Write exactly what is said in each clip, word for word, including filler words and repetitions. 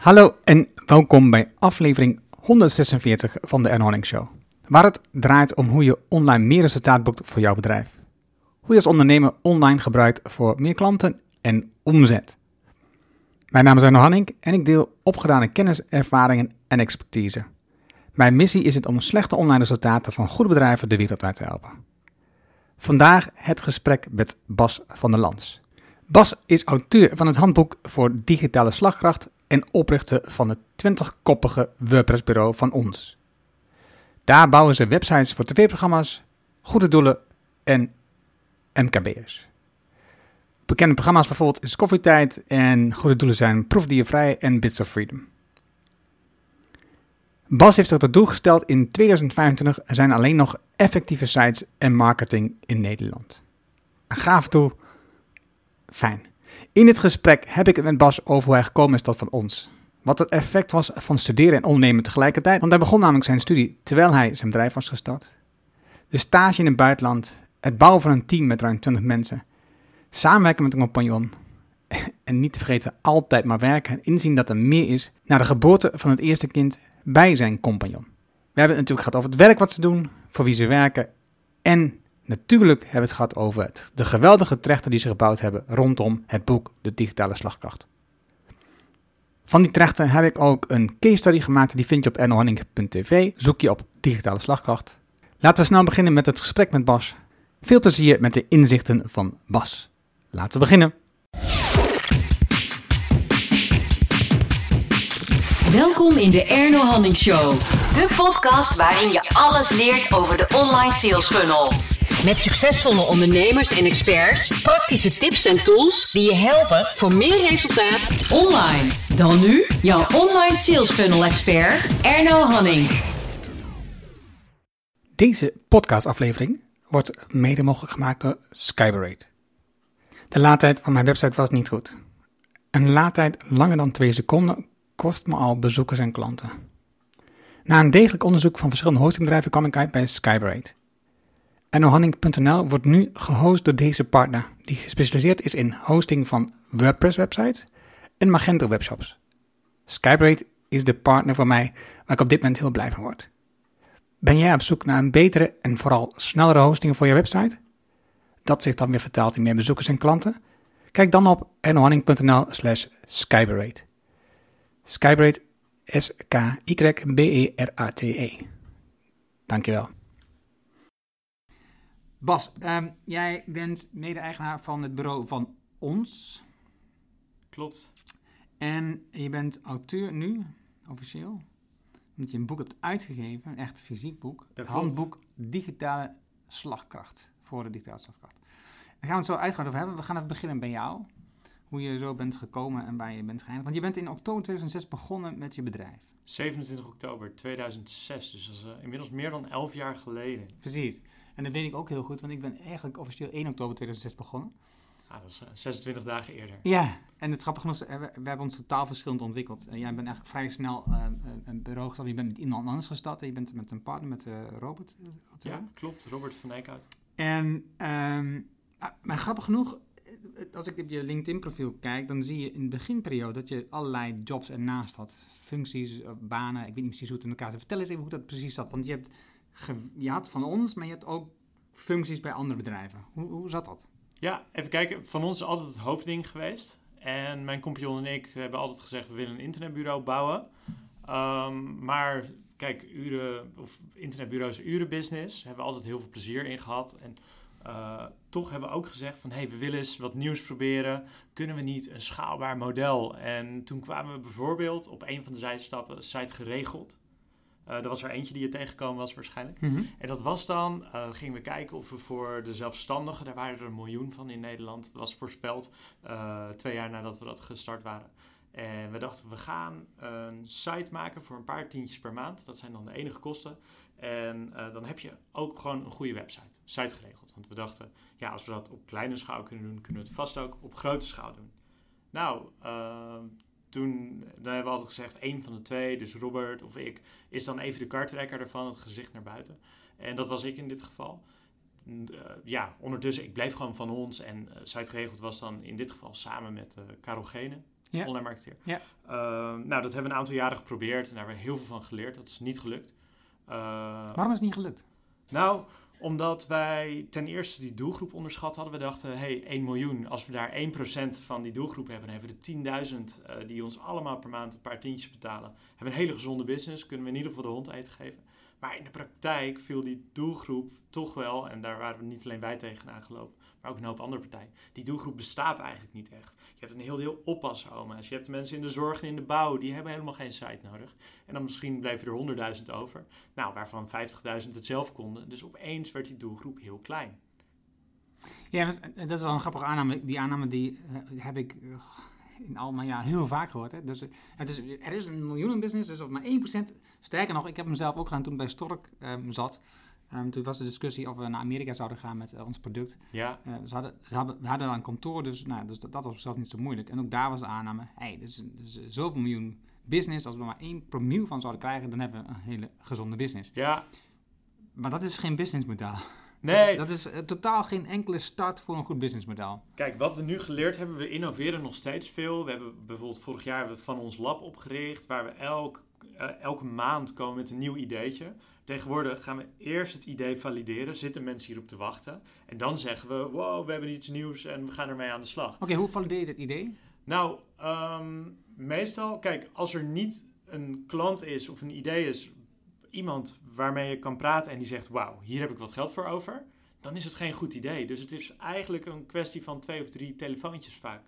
Hallo en welkom bij aflevering honderdzesenveertig van de Erno Haning Show, waar het draait om hoe je online meer resultaat boekt voor jouw bedrijf. Hoe je als ondernemer online gebruikt voor meer klanten en omzet. Mijn naam is Erno Haning en ik deel opgedane kennis, ervaringen en expertise. Mijn missie is het om slechte online resultaten van goede bedrijven de wereld uit te helpen. Vandaag het gesprek met Bas van der Lans. Bas is auteur van het handboek voor digitale slagkracht en oprichter van het twintigkoppige WordPress-bureau van ons. Daar bouwen ze websites voor tv-programma's, goede doelen en M K B'ers. Bekende programma's bijvoorbeeld is Koffietijd en goede doelen zijn Proefdiervrij en Bits of Freedom. Bas heeft zich tot doel gesteld in tweeduizend vijfentwintig er zijn alleen nog effectieve sites en marketing in Nederland. Een gaaf doel. Fijn. In dit gesprek heb ik het met Bas over hoe hij gekomen is tot van ons. Wat het effect was van studeren en ondernemen tegelijkertijd. Want hij begon namelijk zijn studie terwijl hij zijn bedrijf was gestart. De stage in het buitenland. Het bouwen van een team met ruim twintig mensen. Samenwerken met een compagnon. En niet te vergeten altijd maar werken en inzien dat er meer is na de geboorte van het eerste kind bij zijn compagnon. We hebben het natuurlijk gehad over het werk wat ze doen, voor wie ze werken en natuurlijk hebben we het gehad over het, de geweldige trechter die ze gebouwd hebben rondom het boek De Digitale Slagkracht. Van die trechter heb ik ook een case study gemaakt, die vind je op erno haning punt t v. Zoek je op Digitale Slagkracht. Laten we snel beginnen met het gesprek met Bas. Veel plezier met de inzichten van Bas. Laten we beginnen. Welkom in de Erno Haning Show. De podcast waarin je alles leert over de online sales funnel. Met succesvolle ondernemers en experts, praktische tips en tools die je helpen voor meer resultaat online. Dan nu, jouw online sales funnel expert, Erno Haning. Deze podcastaflevering wordt mede mogelijk gemaakt door Skyberate. De laadtijd van mijn website was niet goed. Een laadtijd langer dan twee seconden kost me al bezoekers en klanten. Na een degelijk onderzoek van verschillende hostingbedrijven kwam ik uit bij Skyberate. erno haning punt n l wordt nu gehost door deze partner, die gespecialiseerd is in hosting van WordPress-websites en Magento-webshops. Skyberate is de partner voor mij waar ik op dit moment heel blij van word. Ben jij op zoek naar een betere en vooral snellere hosting voor je website? Dat zich dan weer vertaalt in meer bezoekers en klanten? Kijk dan op erno haning punt n l slash Skyberate. Skyberate, S K Y B E R A T E. Dankjewel. Bas, um, jij bent mede-eigenaar van het bureau van ons. Klopt. En je bent auteur nu, officieel, omdat je een boek hebt uitgegeven, een echt fysiek boek. Het handboek Digitale Slagkracht, voor de digitale slagkracht. Daar gaan we het zo uitgaan over hebben. We gaan even beginnen bij jou. Hoe je zo bent gekomen en waar je bent geëindigd. Want je bent in oktober tweeduizend zes begonnen met je bedrijf. zevenentwintig oktober tweeduizend zes, dus dat is uh, inmiddels meer dan elf jaar geleden. Precies. En dat weet ik ook heel goed, want ik ben eigenlijk officieel één oktober tweeduizend zes begonnen. Ah, dat is uh, zesentwintig dagen eerder. Ja, en het grappige genoeg, we, we hebben ons totaal verschillend ontwikkeld. Uh, jij bent eigenlijk vrij snel uh, een bureau gestart. Je bent met iemand anders gestart. Je bent met een partner, met uh, Robert. Uh, ja, klopt. Robert van Eekhout. En, um, uh, maar grappig genoeg, als ik op je LinkedIn-profiel kijk, dan zie je in de beginperiode dat je allerlei jobs ernaast had. Functies, banen, ik weet niet precies hoe het in elkaar zit. Vertel eens even hoe dat precies zat. Want je, hebt ge- je had van ons, maar je hebt ook functies bij andere bedrijven. Hoe, hoe zat dat? Ja, even kijken. Van ons is altijd het hoofdding geweest. En mijn compagnon en ik hebben altijd gezegd, we willen een internetbureau bouwen. Um, maar kijk, uren, of internetbureaus urenbusiness, hebben we altijd heel veel plezier in gehad. En Uh, toch hebben we ook gezegd van, hey, we willen eens wat nieuws proberen. Kunnen we niet een schaalbaar model? En toen kwamen we bijvoorbeeld op een van de zijstappen Site Geregeld. Uh, er was er eentje die je tegengekomen was waarschijnlijk. Mm-hmm. En dat was dan, uh, gingen we kijken of we voor de zelfstandigen, daar waren er een miljoen van in Nederland, dat was voorspeld uh, twee jaar nadat we dat gestart waren. En we dachten, we gaan een site maken voor een paar tientjes per maand. Dat zijn dan de enige kosten. En uh, dan heb je ook gewoon een goede website. Site Geregeld. Want we dachten, ja, als we dat op kleine schaal kunnen doen, kunnen we het vast ook op grote schaal doen. Nou, uh, toen dan hebben we altijd gezegd, één van de twee, dus Robert of ik, is dan even de kartrekker ervan, het gezicht naar buiten. En dat was ik in dit geval. Uh, ja, ondertussen, ik bleef gewoon van ons. En uh, Site Geregeld was dan in dit geval samen met uh, Karel Gene. Ja. Online marketeer. Ja. Uh, nou, dat hebben we een aantal jaren geprobeerd en daar hebben we heel veel van geleerd. Dat is niet gelukt. Uh, Waarom is het niet gelukt? Nou, omdat wij ten eerste die doelgroep onderschat hadden. We dachten, hey, één miljoen, als we daar één procent van die doelgroep hebben, dan hebben we de tienduizend uh, die ons allemaal per maand een paar tientjes betalen. Hebben we een hele gezonde business, kunnen we in ieder geval de hond eten geven. Maar in de praktijk viel die doelgroep toch wel, en daar waren we niet alleen wij tegenaan gelopen, maar ook een hoop andere partijen. Die doelgroep bestaat eigenlijk niet echt. Je hebt een heel deel oppassoma's. Je hebt de mensen in de zorg en in de bouw, die hebben helemaal geen site nodig. En dan misschien bleven er honderdduizend over. Nou, waarvan vijftigduizend het zelf konden. Dus opeens werd die doelgroep heel klein. Ja, dat is wel een grappige aanname. Die aanname die uh, heb ik uh, in al mijn jaar heel vaak gehoord. Hè. Dus, uh, het is, er is een miljoenenbusiness, dus op maar één procent. Sterker nog, ik heb hem zelf ook gedaan toen ik bij Stork um, zat. Um, toen was de discussie of we naar Amerika zouden gaan met uh, ons product. Ja. Uh, ze hadden, ze hadden, we hadden een kantoor, dus, nou, dus dat, dat was op zichzelf niet zo moeilijk. En ook daar was de aanname, hey, dit is, dit is zoveel miljoen business. Als we er maar één promiel van zouden krijgen, dan hebben we een hele gezonde business. Ja. Maar dat is geen businessmodel. Nee. Dat is uh, totaal geen enkele start voor een goed businessmodel. Kijk, wat we nu geleerd hebben, we innoveren nog steeds veel. We hebben bijvoorbeeld vorig jaar hebben we van ons lab opgericht, waar we elk, uh, elke maand komen met een nieuw ideetje. Tegenwoordig gaan we eerst het idee valideren, zitten mensen hierop te wachten. En dan zeggen we, wow, we hebben iets nieuws en we gaan ermee aan de slag. Oké, okay, hoe valideer je dit idee? Nou, um, meestal, kijk, als er niet een klant is of een idee is, iemand waarmee je kan praten en die zegt, wauw, hier heb ik wat geld voor over, dan is het geen goed idee. Dus het is eigenlijk een kwestie van twee of drie telefoontjes vaak.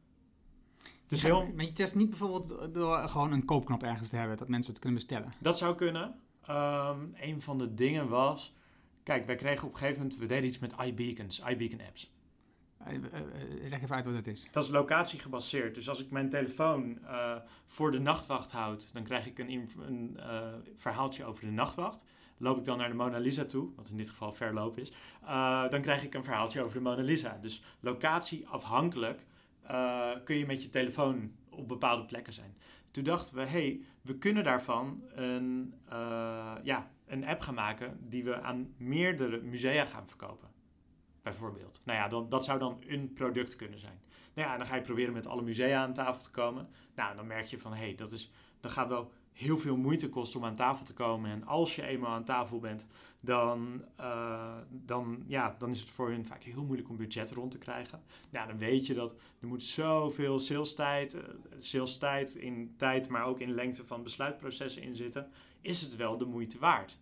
Dus ja, heel... Maar je test niet bijvoorbeeld door gewoon een koopknop ergens te hebben, dat mensen het kunnen bestellen? Dat zou kunnen. Um, een van de dingen was, kijk, wij kregen op een gegeven moment, we deden iets met iBeacons, iBeacon apps. Uh, uh, uh, leg even uit wat dat is. Dat is locatiegebaseerd. Dus als ik mijn telefoon uh, voor de nachtwacht houd, dan krijg ik een, een uh, verhaaltje over de nachtwacht. Loop ik dan naar de Mona Lisa toe, wat in dit geval verloop is, uh, dan krijg ik een verhaaltje over de Mona Lisa. Dus locatieafhankelijk uh, kun je met je telefoon op bepaalde plekken zijn. Toen dachten we, hey, we kunnen daarvan een, uh, ja, een app gaan maken die we aan meerdere musea gaan verkopen. Bijvoorbeeld. Nou ja, dan, dat zou dan een product kunnen zijn. Nou ja, dan ga je proberen met alle musea aan tafel te komen. Nou, dan merk je van, hé, hey, dat is, dat gaat wel heel veel moeite kosten om aan tafel te komen. En als je eenmaal aan tafel bent, dan, uh, dan, ja, dan is het voor hun vaak heel moeilijk om budget rond te krijgen. Nou, dan weet je dat er moet zoveel salestijd, uh, salestijd in tijd, maar ook in lengte van besluitprocessen in zitten. Is het wel de moeite waard?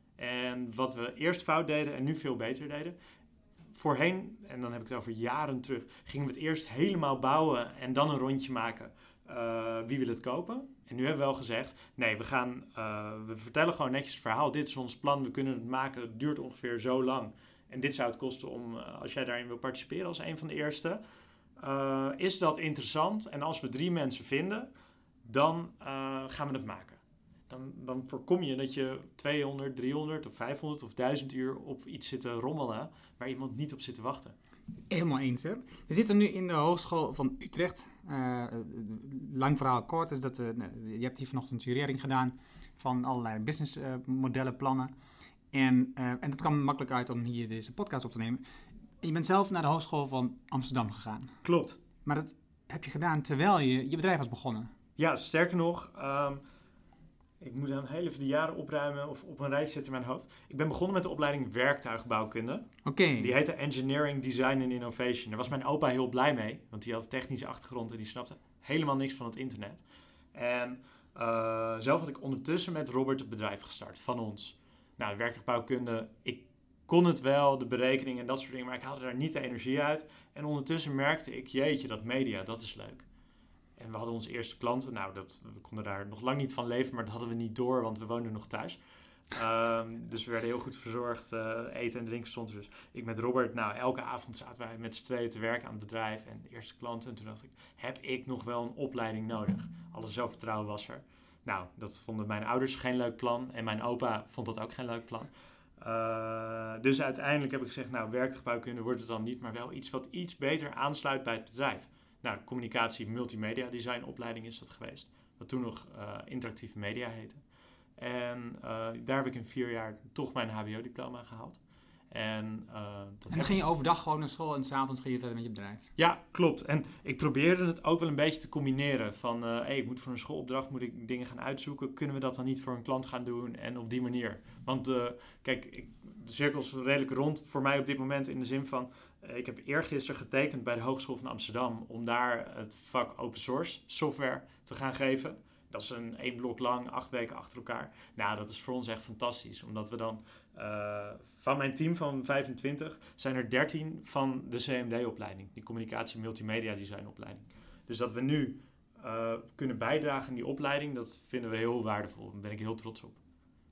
En wat we eerst fout deden en nu veel beter deden, voorheen, en dan heb ik het over jaren terug, gingen we het eerst helemaal bouwen en dan een rondje maken. Uh, wie wil het kopen? En nu hebben we wel gezegd, nee, we gaan, uh, we vertellen gewoon netjes het verhaal. Dit is ons plan, we kunnen het maken. Het duurt ongeveer zo lang. En dit zou het kosten om, uh, als jij daarin wil participeren als een van de eerste. Uh, is dat interessant? En als we drie mensen vinden, dan uh, gaan we het maken. Dan, dan voorkom je dat je tweehonderd, driehonderd of vijfhonderd of duizend uur op iets zit te rommelen waar iemand niet op zit te wachten. Helemaal eens, hè. We zitten nu in de Hogeschool van Utrecht. Uh, lang verhaal kort is dat we, uh, je hebt hier vanochtend jurering gedaan van allerlei businessmodellen, uh, plannen. En, uh, en dat kwam makkelijk uit om hier deze podcast op te nemen. Je bent zelf naar de Hogeschool van Amsterdam gegaan. Klopt. Maar dat heb je gedaan terwijl je je bedrijf was begonnen. Ja, sterker nog, um, ik moet dan heel even de jaren opruimen of op een rijtje zetten in mijn hoofd. Ik ben begonnen met de opleiding werktuigbouwkunde. Oké. Okay. Die heette Engineering, Design and Innovation. Daar was mijn opa heel blij mee, want die had een technische achtergrond en die snapte helemaal niks van het internet. En uh, zelf had ik ondertussen met Robert het bedrijf gestart, van ons. Nou, werktuigbouwkunde, ik kon het wel, de berekeningen en dat soort dingen, maar ik haalde daar niet de energie uit. En ondertussen merkte ik, jeetje, dat media, dat is leuk. En we hadden onze eerste klanten. Nou, dat, we konden daar nog lang niet van leven, maar dat hadden we niet door, want we woonden nog thuis. Um, dus we werden heel goed verzorgd. Uh, eten en drinken stond er dus. Ik met Robert, nou, elke avond zaten wij met z'n tweeën te werken aan het bedrijf en de eerste klanten. En toen dacht ik, heb ik nog wel een opleiding nodig? Alle zelfvertrouwen was er. Nou, dat vonden mijn ouders geen leuk plan en mijn opa vond dat ook geen leuk plan. Uh, dus uiteindelijk heb ik gezegd, nou, werktuigbouwkunde wordt het dan niet, maar wel iets wat iets beter aansluit bij het bedrijf. Nou, de communicatie multimedia design opleiding is dat geweest. Wat toen nog uh, interactieve media heette. En uh, daar heb ik in vier jaar toch mijn H B O-diploma gehaald. En, uh, dat en dan ging je overdag gewoon naar school en 's avonds ging je verder met je bedrijf? Ja, klopt. En ik probeerde het ook wel een beetje te combineren. Van, uh, hey, ik moet voor een schoolopdracht moet ik dingen gaan uitzoeken. Kunnen we dat dan niet voor een klant gaan doen? En op die manier. Want uh, kijk, ik, de cirkel is redelijk rond voor mij op dit moment in de zin van... Uh, ik heb eergisteren getekend bij de Hogeschool van Amsterdam om daar het vak open source software te gaan geven. Dat is een één blok lang, acht weken achter elkaar. Nou, dat is voor ons echt fantastisch. Omdat we dan... Uh, van mijn team van vijfentwintig zijn er dertien van de C M D-opleiding. Die communicatie multimedia design opleiding. Dus dat we nu uh, kunnen bijdragen in die opleiding, dat vinden we heel waardevol. Daar ben ik heel trots op.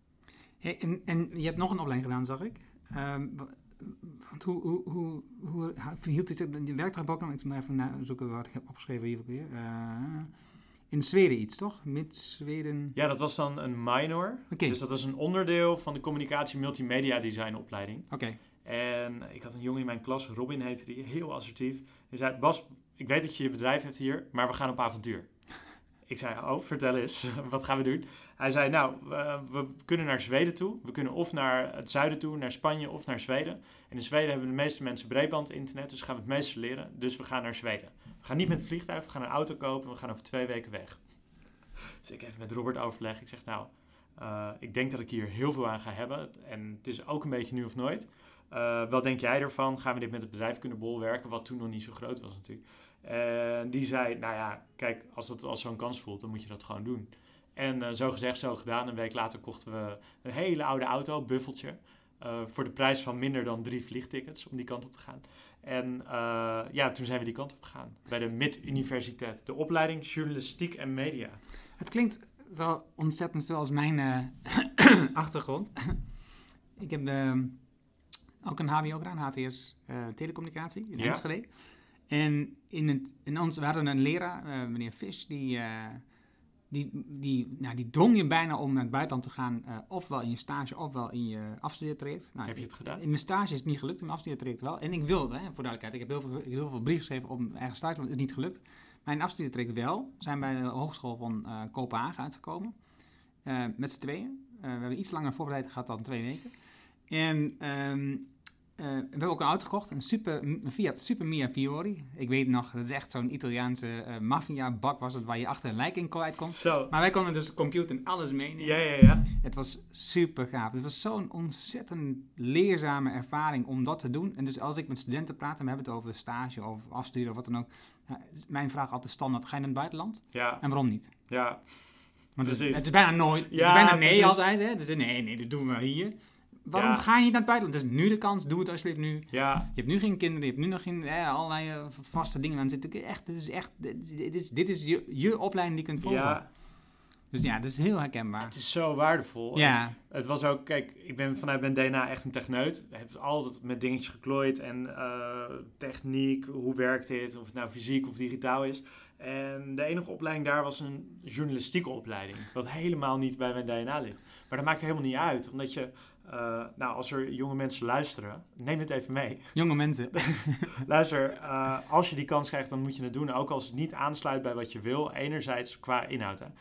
Hey, en, en je hebt nog een opleiding gedaan, zag ik. Um, want hoe, hoe, hoe, hoe verhield dit in de werkdagboek? Ik moet even zoeken wat ik heb opgeschreven hier ook weer. Uh, in Zweden iets, toch? Mid-Zweden. Ja, dat was dan een minor. Okay. Dus dat was een onderdeel van de communicatie multimedia design opleiding. Oké. Okay. En ik had een jongen in mijn klas, Robin heette die, heel assertief. Hij zei, Bas, ik weet dat je je bedrijf hebt hier, maar we gaan op avontuur. Ik zei, oh, vertel eens, wat gaan we doen? Hij zei, nou, uh, we kunnen naar Zweden toe. We kunnen of naar het zuiden toe, naar Spanje of naar Zweden. En in Zweden hebben de meeste mensen breedbandinternet, dus gaan we het meeste leren. Dus we gaan naar Zweden. We gaan niet met het vliegtuig, we gaan een auto kopen en we gaan over twee weken weg. Dus ik even met Robert overleg. Ik zeg, nou, uh, ik denk dat ik hier heel veel aan ga hebben. En het is ook een beetje nu of nooit. Uh, wat denk jij ervan? Gaan we dit met het bedrijf kunnen bolwerken? Wat toen nog niet zo groot was natuurlijk. En die zei, nou ja, kijk, als dat als zo'n kans voelt, dan moet je dat gewoon doen. En uh, zo gezegd, zo gedaan. Een week later kochten we een hele oude auto, buffeltje. Uh, voor de prijs van minder dan drie vliegtickets om die kant op te gaan. En uh, ja, toen zijn we die kant op gegaan. Bij de M I T Universiteit. De opleiding Journalistiek en Media. Het klinkt zo ontzettend veel als mijn uh, achtergrond. Ik heb uh, ook een H B O gedaan, H T S uh, Telecommunicatie in ja. Enschede. En in het, in ons, we hadden een leraar, uh, meneer Fisch, die, uh, die, die, nou, die drong je bijna om naar het buitenland te gaan. Uh, ofwel in je stage, ofwel in je afstudeertraject. Nou, heb je het gedaan? In mijn stage is het niet gelukt, in mijn afstudeertraject wel. En ik wilde, hè, voor duidelijkheid, ik heb heel veel, heel veel brieven geschreven op mijn eigen stage, maar het is niet gelukt. Mijn afstudeertraject wel. We zijn bij de Hogeschool van uh, Kopenhagen uitgekomen. Uh, met z'n tweeën. Uh, we hebben iets langer voorbereid gehad dan twee weken. En... Um, Uh, we hebben ook een auto gekocht, een, super, een Fiat Super Mia Fiori. Ik weet nog, dat is echt zo'n Italiaanse uh, maffia-bak was het, waar je achter een lijk in kwijt kon. Zo. Maar wij konden dus computer en alles meenemen. Ja, ja, ja. Het was super gaaf. Het was zo'n ontzettend leerzame ervaring om dat te doen. En dus als ik met studenten praat en we hebben het over stage of afstuderen of wat dan ook. Uh, mijn vraag altijd standaard, ga je naar het buitenland? Ja. En waarom niet? Ja. Want het is, het is bijna nooit, het ja, is bijna nee precies. Altijd. Hè? Dus nee, nee, dat doen we hier. Waarom ja. ga je niet naar het buitenland? Het is nu de kans, doe het alsjeblieft nu. Ja. Je hebt nu geen kinderen, je hebt nu nog geen eh, allerlei uh, vaste dingen aan zitten. Echt, dit is echt, dit is, dit is je, je opleiding die je kunt volgen. Ja. Dus ja, dat is heel herkenbaar. Het is zo waardevol. Ja. En het was ook, kijk, ik ben vanuit mijn D N A echt een techneut. Ik heb altijd met dingetjes geklooid en uh, techniek, hoe werkt dit, of het nou fysiek of digitaal is. En de enige opleiding daar was een journalistieke opleiding, wat helemaal niet bij mijn D N A ligt. Maar dat maakt helemaal niet uit, omdat je... Uh, nou, als er jonge mensen luisteren, neem het even mee. Jonge mensen. Luister, uh, als je die kans krijgt, dan moet je het doen. Ook als het niet aansluit bij wat je wil. Enerzijds qua inhoud. Hè.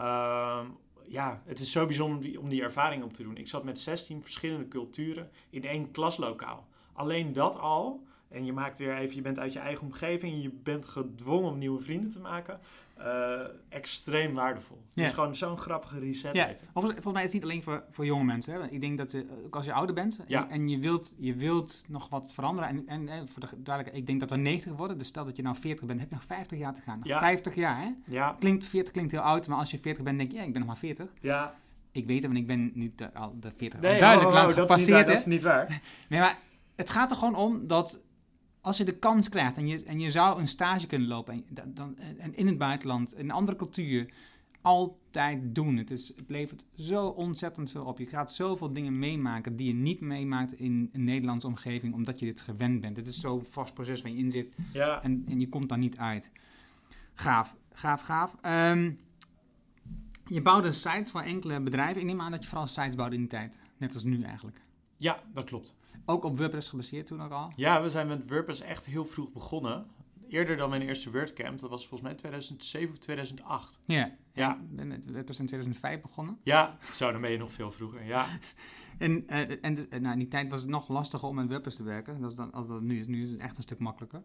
Uh, ja, het is zo bijzonder om die, om die ervaring op te doen. Ik zat met zestien verschillende culturen in één klaslokaal. Alleen dat al. En je maakt weer even, je bent uit je eigen omgeving. Je bent gedwongen om nieuwe vrienden te maken. Uh, extreem waardevol. Ja. Het is gewoon zo'n grappige reset. Ja. Even. Volgens, volgens mij is het niet alleen voor, voor jonge mensen. Hè. Ik denk dat uh, ook als je ouder bent ja. en, en je, wilt, je wilt nog wat veranderen. En, en, en voor de duidelijkheid, ik denk dat we negentig worden. Dus stel dat je nou veertig bent, heb je nog vijftig jaar te gaan. Nog ja. vijftig jaar, hè? Ja. Klinkt, veertig klinkt heel oud, maar als je veertig bent, denk je, ja, ik ben nog maar veertig. Ja. Ik weet het, want ik ben nu de, al de veertig nee, al duidelijk oh, oh, lang oh, gepasseerd. Dat is niet waar. Dat is niet waar. Nee, maar het gaat er gewoon om dat... Als je de kans krijgt en je, en je zou een stage kunnen lopen en, dan, en in het buitenland, in een andere cultuur, altijd doen. Het, is, het levert zo ontzettend veel op. Je gaat zoveel dingen meemaken die je niet meemaakt in een Nederlandse omgeving, omdat je dit gewend bent. Het is zo'n vast proces waar je in zit ja. en, en je komt daar niet uit. Gaaf, gaaf, gaaf. Um, je bouwde sites voor enkele bedrijven. Ik neem aan dat je vooral sites bouwde in die tijd, net als nu eigenlijk. Ja, dat klopt. Ook op WordPress gebaseerd toen ook al? Ja, we zijn met WordPress echt heel vroeg begonnen. eerder dan mijn eerste WordCamp. Dat was volgens mij tweeduizend zeven of tweeduizend acht. Ja, Ja. Dat was in tweeduizend vijf begonnen. Ja, zo, dan ben je nog veel vroeger, ja. En, uh, en dus, nou, in die tijd was het nog lastiger om met WordPress te werken. Dat is dan, als dat nu is. Nu is het echt een stuk makkelijker.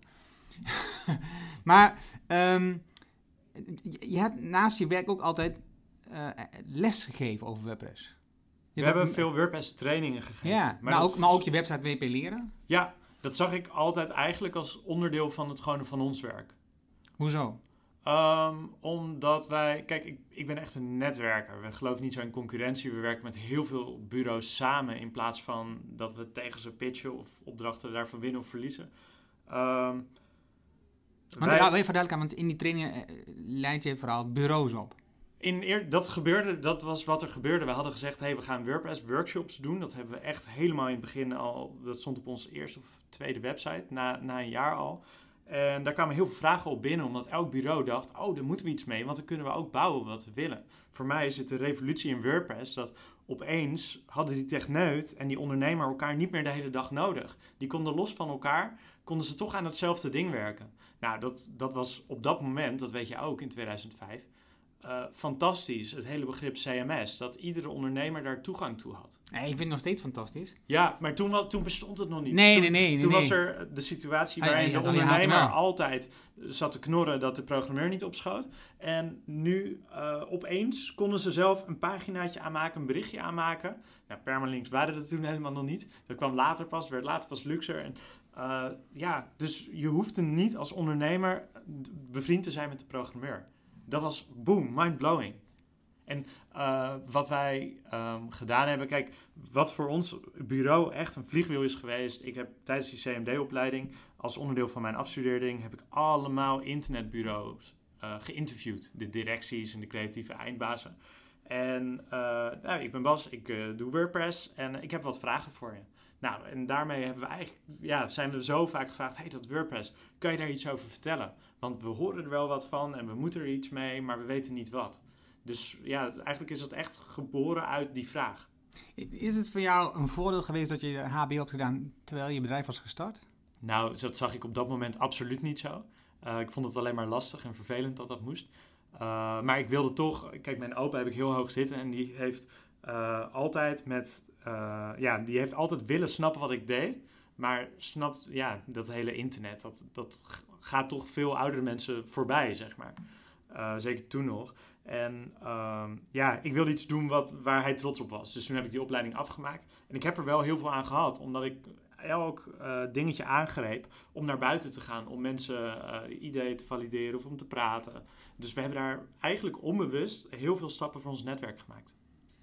Maar um, je, je hebt naast je werk ook altijd uh, les gegeven over WordPress. Je We hebt hebben ook, veel WordPress trainingen gegeven. Ja, maar, maar, dat, ook, maar ook je website W P leren. Ja, dat zag ik altijd eigenlijk als onderdeel van het gewone van ons werk. Hoezo? Um, omdat wij... Kijk, ik, ik ben echt een netwerker. We geloven niet zo in concurrentie. We werken met heel veel bureaus samen in plaats van dat we tegen ze pitchen of opdrachten daarvan winnen of verliezen. Um, want wij, nou, even duidelijk, want in die trainingen uh, leid je vooral bureaus op. In eer, dat gebeurde, dat was wat er gebeurde. We hadden gezegd, hey, we gaan WordPress workshops doen. Dat hebben we echt helemaal in het begin al... Dat stond op onze eerste of tweede website, na, na een jaar al. En daar kwamen heel veel vragen op binnen, omdat elk bureau dacht, oh, daar moeten we iets mee, want dan kunnen we ook bouwen wat we willen. Voor mij is het de revolutie in WordPress, dat opeens hadden die techneut en die ondernemer elkaar niet meer de hele dag nodig. Die konden los van elkaar, konden ze toch aan hetzelfde ding werken. Nou, dat, dat was op dat moment, dat weet je ook in tweeduizend vijf, uh, fantastisch, het hele begrip C M S, dat iedere ondernemer daar toegang toe had. Ja, ik vind het nog steeds fantastisch. Ja, maar toen, toen bestond het nog niet. Nee, toen, nee, nee. nee toen nee. was er de situatie Ah, waarin ja, de je ondernemer H T M L. altijd zat te knorren dat de programmeur niet opschoot. En nu uh, opeens konden ze zelf een paginaatje aanmaken, een berichtje aanmaken. Nou, permalinks waren dat toen helemaal nog niet. Dat kwam later pas, werd later pas luxer. En, uh, ja, dus je hoefde niet als ondernemer bevriend te zijn met de programmeur. Dat was boom, mind-blowing. En uh, wat wij um, gedaan hebben, kijk, wat voor ons bureau echt een vliegwiel is geweest. Ik heb tijdens die C M D-opleiding, als onderdeel van mijn afstudeerding, heb ik allemaal internetbureaus uh, geïnterviewd. De directies en de creatieve eindbazen. En uh, nou, ik ben Bas, ik uh, doe WordPress en ik heb wat vragen voor je. Nou, en daarmee hebben we eigenlijk, ja, zijn we zo vaak gevraagd, hey, dat WordPress, kan je daar iets over vertellen? Want we horen er wel wat van en we moeten er iets mee, maar we weten niet wat. Dus ja, eigenlijk is dat echt geboren uit die vraag. Is het voor jou een voordeel geweest dat je H B O hebt gedaan terwijl je bedrijf was gestart? Nou, dat zag ik op dat moment absoluut niet zo. Uh, ik vond het alleen maar lastig en vervelend dat dat moest. Uh, maar ik wilde toch... Kijk, mijn opa heb ik heel hoog zitten en die heeft uh, altijd met... Uh, ja, die heeft altijd willen snappen wat ik deed. Maar snapt, ja, dat hele internet, dat, dat gaat toch veel oudere mensen voorbij, zeg maar. Uh, zeker toen nog. En uh, ja, ik wilde iets doen wat, waar hij trots op was. Dus toen heb ik die opleiding afgemaakt. En ik heb er wel heel veel aan gehad, omdat ik elk uh, dingetje aangreep om naar buiten te gaan, om mensen uh, ideeën te valideren of om te praten. Dus we hebben daar eigenlijk onbewust heel veel stappen voor ons netwerk gemaakt.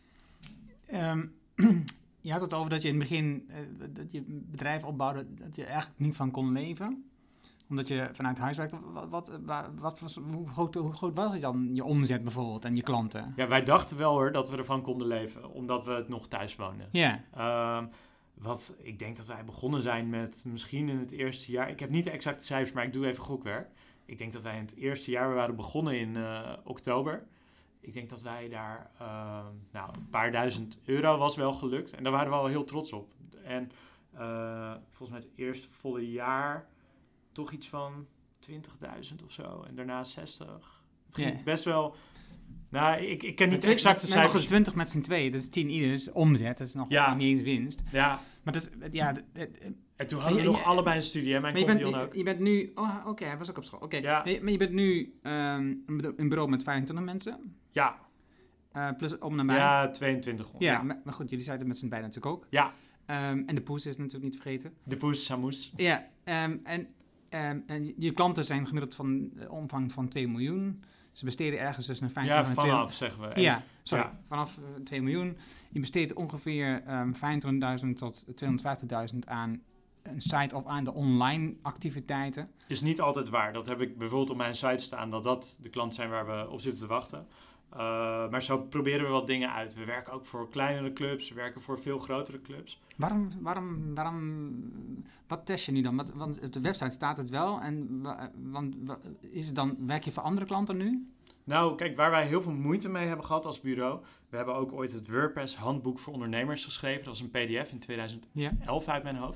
Um, je had het over dat je in het begin uh, dat je bedrijf opbouwde, dat je eigenlijk niet van kon leven, omdat je vanuit huis werkte. Wat, wat, wat was, hoe, groot, hoe groot was het dan, je omzet bijvoorbeeld en je klanten? Ja, wij dachten wel hoor dat we ervan konden leven, omdat we het nog thuis woonden. Ja. Yeah. Uh, wat ik denk dat wij begonnen zijn met misschien in het eerste jaar. Ik heb niet de exacte cijfers, maar ik doe even gokwerk. Ik denk dat wij in het eerste jaar, we waren begonnen in uh, oktober. Ik denk dat wij daar, uh, nou, een paar duizend euro was wel gelukt. En daar waren we al heel trots op. En uh, volgens mij het eerste volle jaar toch iets van twintigduizend of zo. En daarna zestig. Het ging yeah. best wel... Nou, ik, ik ken niet de exacte cijfers. Nee, maar twintig met z'n twee, dat is tien ieders omzet. Dat is nog ja. niet eens winst. Ja. Maar dat, ja... En toen hadden we je, nog je, allebei een studie, hè? Mijn compagnon ook. Je bent nu... Oh, oké, okay, hij was ook op school. Oké, okay. ja. maar je bent nu um, een bureau met vijfentwintig mensen. Ja. Uh, plus om en bij. Ja, tweeëntwintig. Ja, ja. Maar, maar goed, jullie zijn er met z'n beiden natuurlijk ook. Ja. Um, en de poes is natuurlijk niet vergeten. De poes, Samoes. Ja, um, en, um, en je klanten zijn gemiddeld van uh, omvang van twee miljoen. Ze besteden ergens tussen een vijfentwintig Ja, vanaf, tweehonderd zeggen we. En, ja, sorry, ja. vanaf uh, twee miljoen. Je besteedt ongeveer um, vijfentwintigduizend tot tweehonderdvijftigduizend aan een site of aan de online activiteiten. Is niet altijd waar. Dat heb ik bijvoorbeeld op mijn site staan, dat dat de klanten zijn waar we op zitten te wachten. Uh, maar zo proberen we wat dingen uit. We werken ook voor kleinere clubs, we werken voor veel grotere clubs. Waarom, waarom, waarom, wat test je nu dan? Want, want op de website staat het wel. En want, is het dan, werk je voor andere klanten nu? Nou, kijk, waar wij heel veel moeite mee hebben gehad als bureau. We hebben ook ooit het WordPress handboek voor ondernemers geschreven. Dat was een P D F in tweeduizend elf ja. uit mijn hoofd.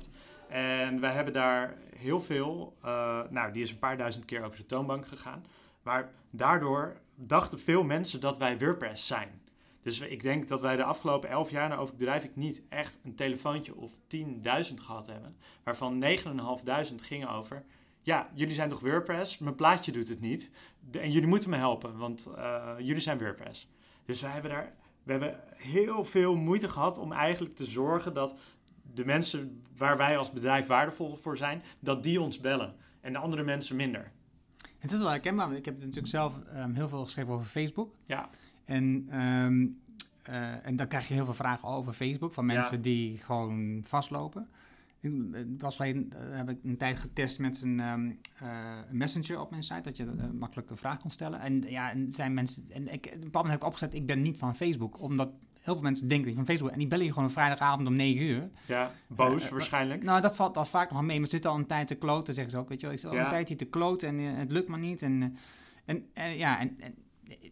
En wij hebben daar heel veel, uh, nou die is een paar duizend keer over de toonbank gegaan. Maar daardoor dachten veel mensen dat wij WordPress zijn. Dus ik denk dat wij de afgelopen elf jaar, nou overdrijf ik niet, echt een telefoontje of tienduizend gehad hebben. Waarvan negen duizend vijfhonderd gingen over, ja, jullie zijn toch WordPress? Mijn plaatje doet het niet. De, en jullie moeten me helpen, want uh, jullie zijn WordPress. Dus wij hebben daar, we hebben heel veel moeite gehad om eigenlijk te zorgen dat de mensen waar wij als bedrijf waardevol voor zijn, dat die ons bellen. En de andere mensen minder. Het is wel herkenbaar. Ik heb natuurlijk zelf um, heel veel geschreven over Facebook. Ja. En, um, uh, en dan krijg je heel veel vragen over Facebook van mensen ja. die gewoon vastlopen. Ik was alleen, uh, heb ik een tijd getest met een um, uh, messenger op mijn site, dat je uh, makkelijk een vraag kon stellen. En ja, en zijn mensen. En ik, op een bepaald moment heb ik opgezet, ik ben niet van Facebook, omdat heel veel mensen denken van Facebook en die bellen je gewoon een vrijdagavond om negen uur. Ja, boos uh, waarschijnlijk. Nou, dat valt al vaak nog mee, maar ze zitten al een tijd te kloten, zeggen ze ook, weet je wel. Ik zit al ja. een tijd hier te kloten en uh, het lukt maar niet. En, uh, en, en ja, en, en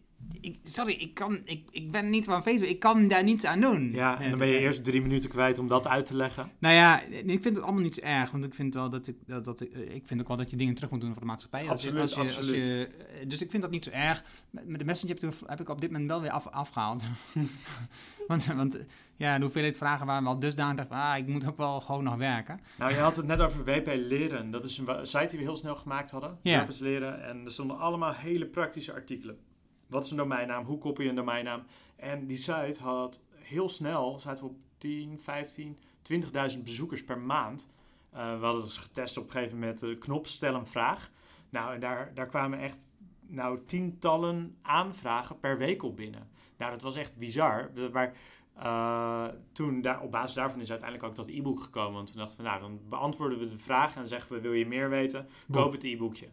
ik, sorry, ik, kan, ik, ik ben niet van Facebook. Ik kan daar niets aan doen. Ja, en dan ben je eerst drie minuten kwijt om dat uit te leggen. Nou ja, ik vind het allemaal niet zo erg. Want ik vind wel dat ik, dat, dat ik, ik vind ook wel dat je dingen terug moet doen voor de maatschappij. Absoluut, als je, als je, absoluut. Als je, dus ik vind dat niet zo erg. Met de Messenger heb ik, heb ik op dit moment wel weer af, afgehaald. want, want ja, de hoeveelheid vragen waren wel dusdanig van, ah, ik moet ook wel gewoon nog werken. Nou, je had het net over W P Leren. Dat is een site die we heel snel gemaakt hadden. Ja. WordPress Leren. En er stonden allemaal hele praktische artikelen. Wat is een domeinnaam? Hoe koppel je een domeinnaam? En die site had heel snel, zaten we op tien, vijftien, twintigduizend bezoekers per maand. Uh, we hadden het dus getest op een gegeven moment de knop stel een vraag. Nou, en daar, daar kwamen echt nou, tientallen aanvragen per week op binnen. Nou, dat was echt bizar. Maar uh, toen, daar, op basis daarvan is uiteindelijk ook dat e-book gekomen. Want toen dachten we, nou, dan beantwoorden we de vraag en dan zeggen we, wil je meer weten? Koop het e-boekje.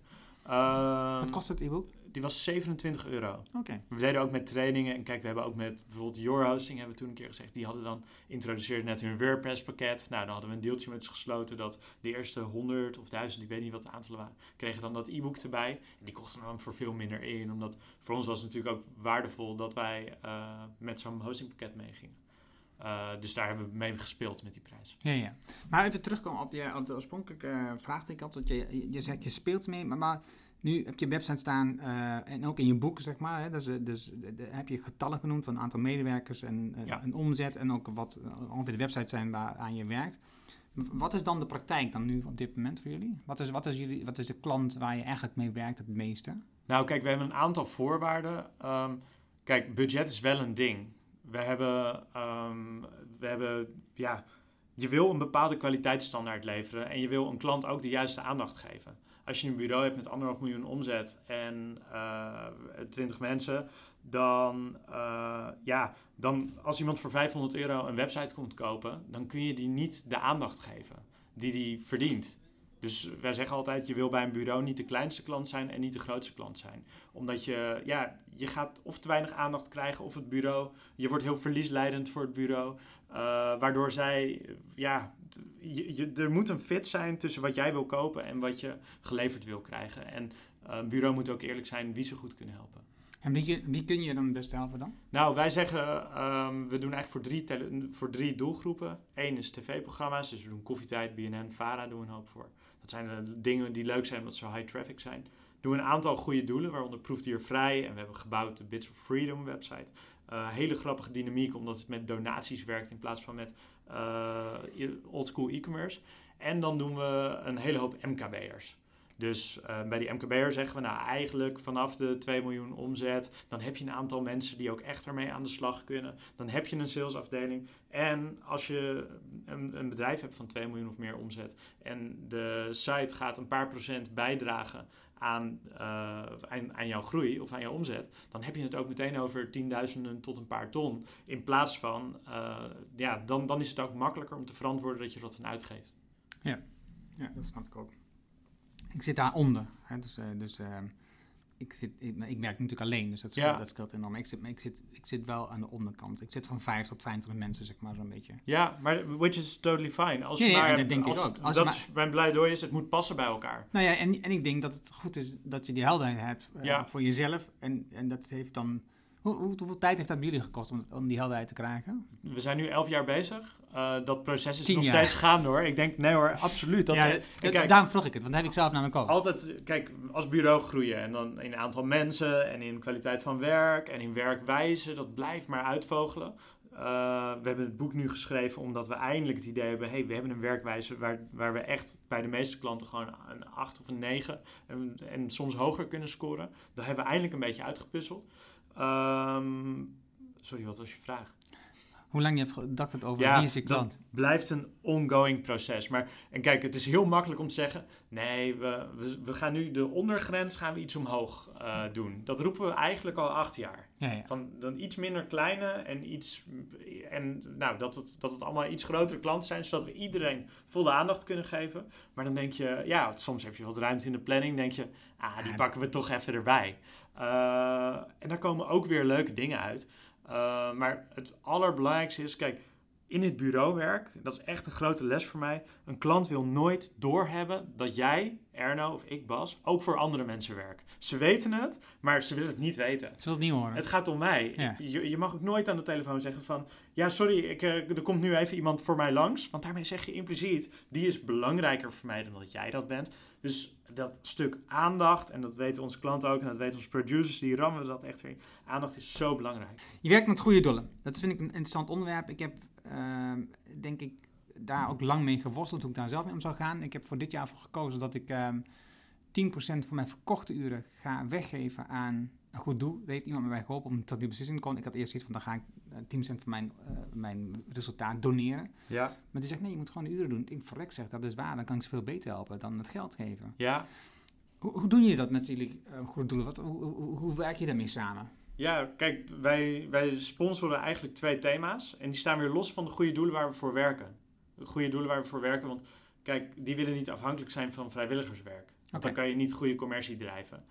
Uh, Wat kost het e-book? Die was zevenentwintig euro. Okay. We deden ook met trainingen. En kijk, we hebben ook met bijvoorbeeld Your Hosting, hebben we toen een keer gezegd. Die hadden dan introduceerd net hun WordPress pakket. Nou, dan hadden we een deeltje met ze gesloten dat de eerste honderd of duizend, ik weet niet wat de aantallen waren, kregen dan dat e-book erbij. En die kochten dan voor veel minder in. Omdat voor ons was het natuurlijk ook waardevol dat wij uh, met zo'n hostingpakket meegingen. Uh, dus daar hebben we mee gespeeld met die prijs. Ja, ja. Maar even terugkomen op, die, op de oorspronkelijke uh, vraag die ik had. Dat je, je zegt, je speelt mee, maar... maar nu heb je website staan uh, en ook in je boek, zeg maar. Hè, dus dus de, de, heb je getallen genoemd van een aantal medewerkers en uh, ja. een omzet en ook wat uh, ongeveer de websites zijn waar aan je werkt. Wat is dan de praktijk dan nu op dit moment voor jullie? Wat is, wat is, jullie, wat is de klant waar je eigenlijk mee werkt het meeste? Nou kijk, we hebben een aantal voorwaarden. Um, kijk, budget is wel een ding. We hebben, um, we hebben, ja, je wil een bepaalde kwaliteitsstandaard leveren en je wil een klant ook de juiste aandacht geven. Als je een bureau hebt met anderhalf miljoen omzet en uh, twintig mensen, dan, uh, ja, dan als iemand voor vijfhonderd euro een website komt kopen, dan kun je die niet de aandacht geven die die verdient. Dus wij zeggen altijd, je wil bij een bureau niet de kleinste klant zijn en niet de grootste klant zijn. Omdat je, ja, je gaat of te weinig aandacht krijgen of het bureau, je wordt heel verliesleidend voor het bureau. Uh, waardoor zij, ja, je, je, er moet een fit zijn tussen wat jij wil kopen en wat je geleverd wil krijgen. En uh, een bureau moet ook eerlijk zijn wie ze goed kunnen helpen. En wie, wie kun je dan het beste helpen dan? Nou, wij zeggen, um, we doen eigenlijk voor drie, tele- voor drie doelgroepen. Eén is tv-programma's, dus we doen Koffietijd, B N N, VARA doen we een hoop voor. Dat zijn de dingen die leuk zijn omdat ze high traffic zijn. Doen we een aantal goede doelen, waaronder Proefdiervrij. En we hebben gebouwd de Bits of Freedom website. Uh, hele grappige dynamiek, omdat het met donaties werkt in plaats van met uh, oldschool e-commerce. En dan doen we een hele hoop M K B'ers. Dus uh, bij die M K B'er zeggen we nou eigenlijk vanaf de twee miljoen omzet, dan heb je een aantal mensen die ook echt ermee aan de slag kunnen. Dan heb je een salesafdeling. En als je een, een bedrijf hebt van twee miljoen of meer omzet en de site gaat een paar procent bijdragen aan, uh, aan, aan jouw groei of aan jouw omzet, dan heb je het ook meteen over tienduizenden tot een paar ton. In plaats van, uh, ja, dan, dan is het ook makkelijker om te verantwoorden dat je dat dan uitgeeft. Ja, ja, dat snap ik ook. Ik zit daaronder. Hè, dus uh, dus uh, ik, zit, ik, ik werk natuurlijk alleen, dus dat scheelt, ja. dat scheelt enorm. Maar ik zit, maar ik, zit, ik zit wel aan de onderkant. Ik zit van vijf tot vijfentwintig mensen, zeg maar, zo'n beetje. Ja, maar which is totally fine. Als ja, je ja, maar, dat denk als ik ook. Als dat maar, is mijn pleidooi is, het moet passen bij elkaar. Nou ja, en, en ik denk dat het goed is dat je die helderheid hebt uh, ja. voor jezelf. En, en dat heeft dan Hoe, hoe, hoeveel tijd heeft dat bij jullie gekost om, om die helderheid te krijgen? We zijn nu elf jaar bezig. Uh, dat proces is Tien nog jaar. steeds gaande hoor. Ik denk, nee hoor, absoluut. Dat ja, is, d- kijk, daarom vroeg ik het, want dat heb ik zelf namelijk ook. Altijd, kijk, als bureau groeien en dan in aantal mensen en in kwaliteit van werk en in werkwijze, dat blijft maar uitvogelen. Uh, we hebben het boek nu geschreven omdat we eindelijk het idee hebben, hey, we hebben een werkwijze waar, waar we echt bij de meeste klanten gewoon een acht of een negen en, en soms hoger kunnen scoren. Dat hebben we eindelijk een beetje uitgepuzzeld. Um, sorry, wat was je vraag? Hoe lang je hebt gedacht het over ja, wie is je klant? Dat blijft een ongoing proces. Maar, en kijk, het is heel makkelijk om te zeggen, nee, we, we, we gaan nu de ondergrens gaan we iets omhoog uh, doen. Dat roepen we eigenlijk al acht jaar. Ja, ja. Van dan iets minder kleine en iets en nou dat het, dat het allemaal iets grotere klanten zijn, zodat we iedereen volle aandacht kunnen geven. Maar dan denk je, ja, soms heb je wat ruimte in de planning, denk je, ah, die pakken we toch even erbij. Uh, en daar komen ook weer leuke dingen uit. Uh, maar het allerbelangrijkste is, kijk, in het bureauwerk, dat is echt een grote les voor mij. Een klant wil nooit doorhebben dat jij, Erno of ik, Bas, ook voor andere mensen werkt. Ze weten het, maar ze willen het niet weten. Ze wil het niet horen. Het gaat om mij. Ja. Je, je mag ook nooit aan de telefoon zeggen van, ja sorry, ik, uh, er komt nu even iemand voor mij langs. Want daarmee zeg je impliciet, die is belangrijker voor mij dan dat jij dat bent. Dus dat stuk aandacht, en dat weten onze klanten ook, en dat weten onze producers, die rammen dat echt weer. Aandacht is zo belangrijk. Je werkt met goede doelen. Dat vind ik een interessant onderwerp. Ik heb, uh, denk ik, daar ook lang mee geworsteld hoe ik daar zelf mee om zou gaan. Ik heb voor dit jaar voor gekozen dat ik uh, tien procent van mijn verkochte uren ga weggeven aan een goed doel. Dat heeft iemand me bij geholpen om tot die beslissing te komen. Ik had eerst iets van, dan ga ik uh, tien procent van mijn, uh, mijn resultaat doneren. Ja. Maar die zegt, nee, je moet gewoon de uren doen. Ik denk, verrek zeg, dat is waar. Dan kan ik ze veel beter helpen dan het geld geven. Ja. Hoe, hoe doen jullie dat met jullie uh, goede doelen? Wat, hoe, hoe, hoe werk je daarmee samen? Ja, kijk, wij, wij sponsoren eigenlijk twee thema's. En die staan weer los van de goede doelen waar we voor werken. De goede doelen waar we voor werken, want kijk, die willen niet afhankelijk zijn van vrijwilligerswerk. Want Okay. dan kan je niet goede commercie drijven.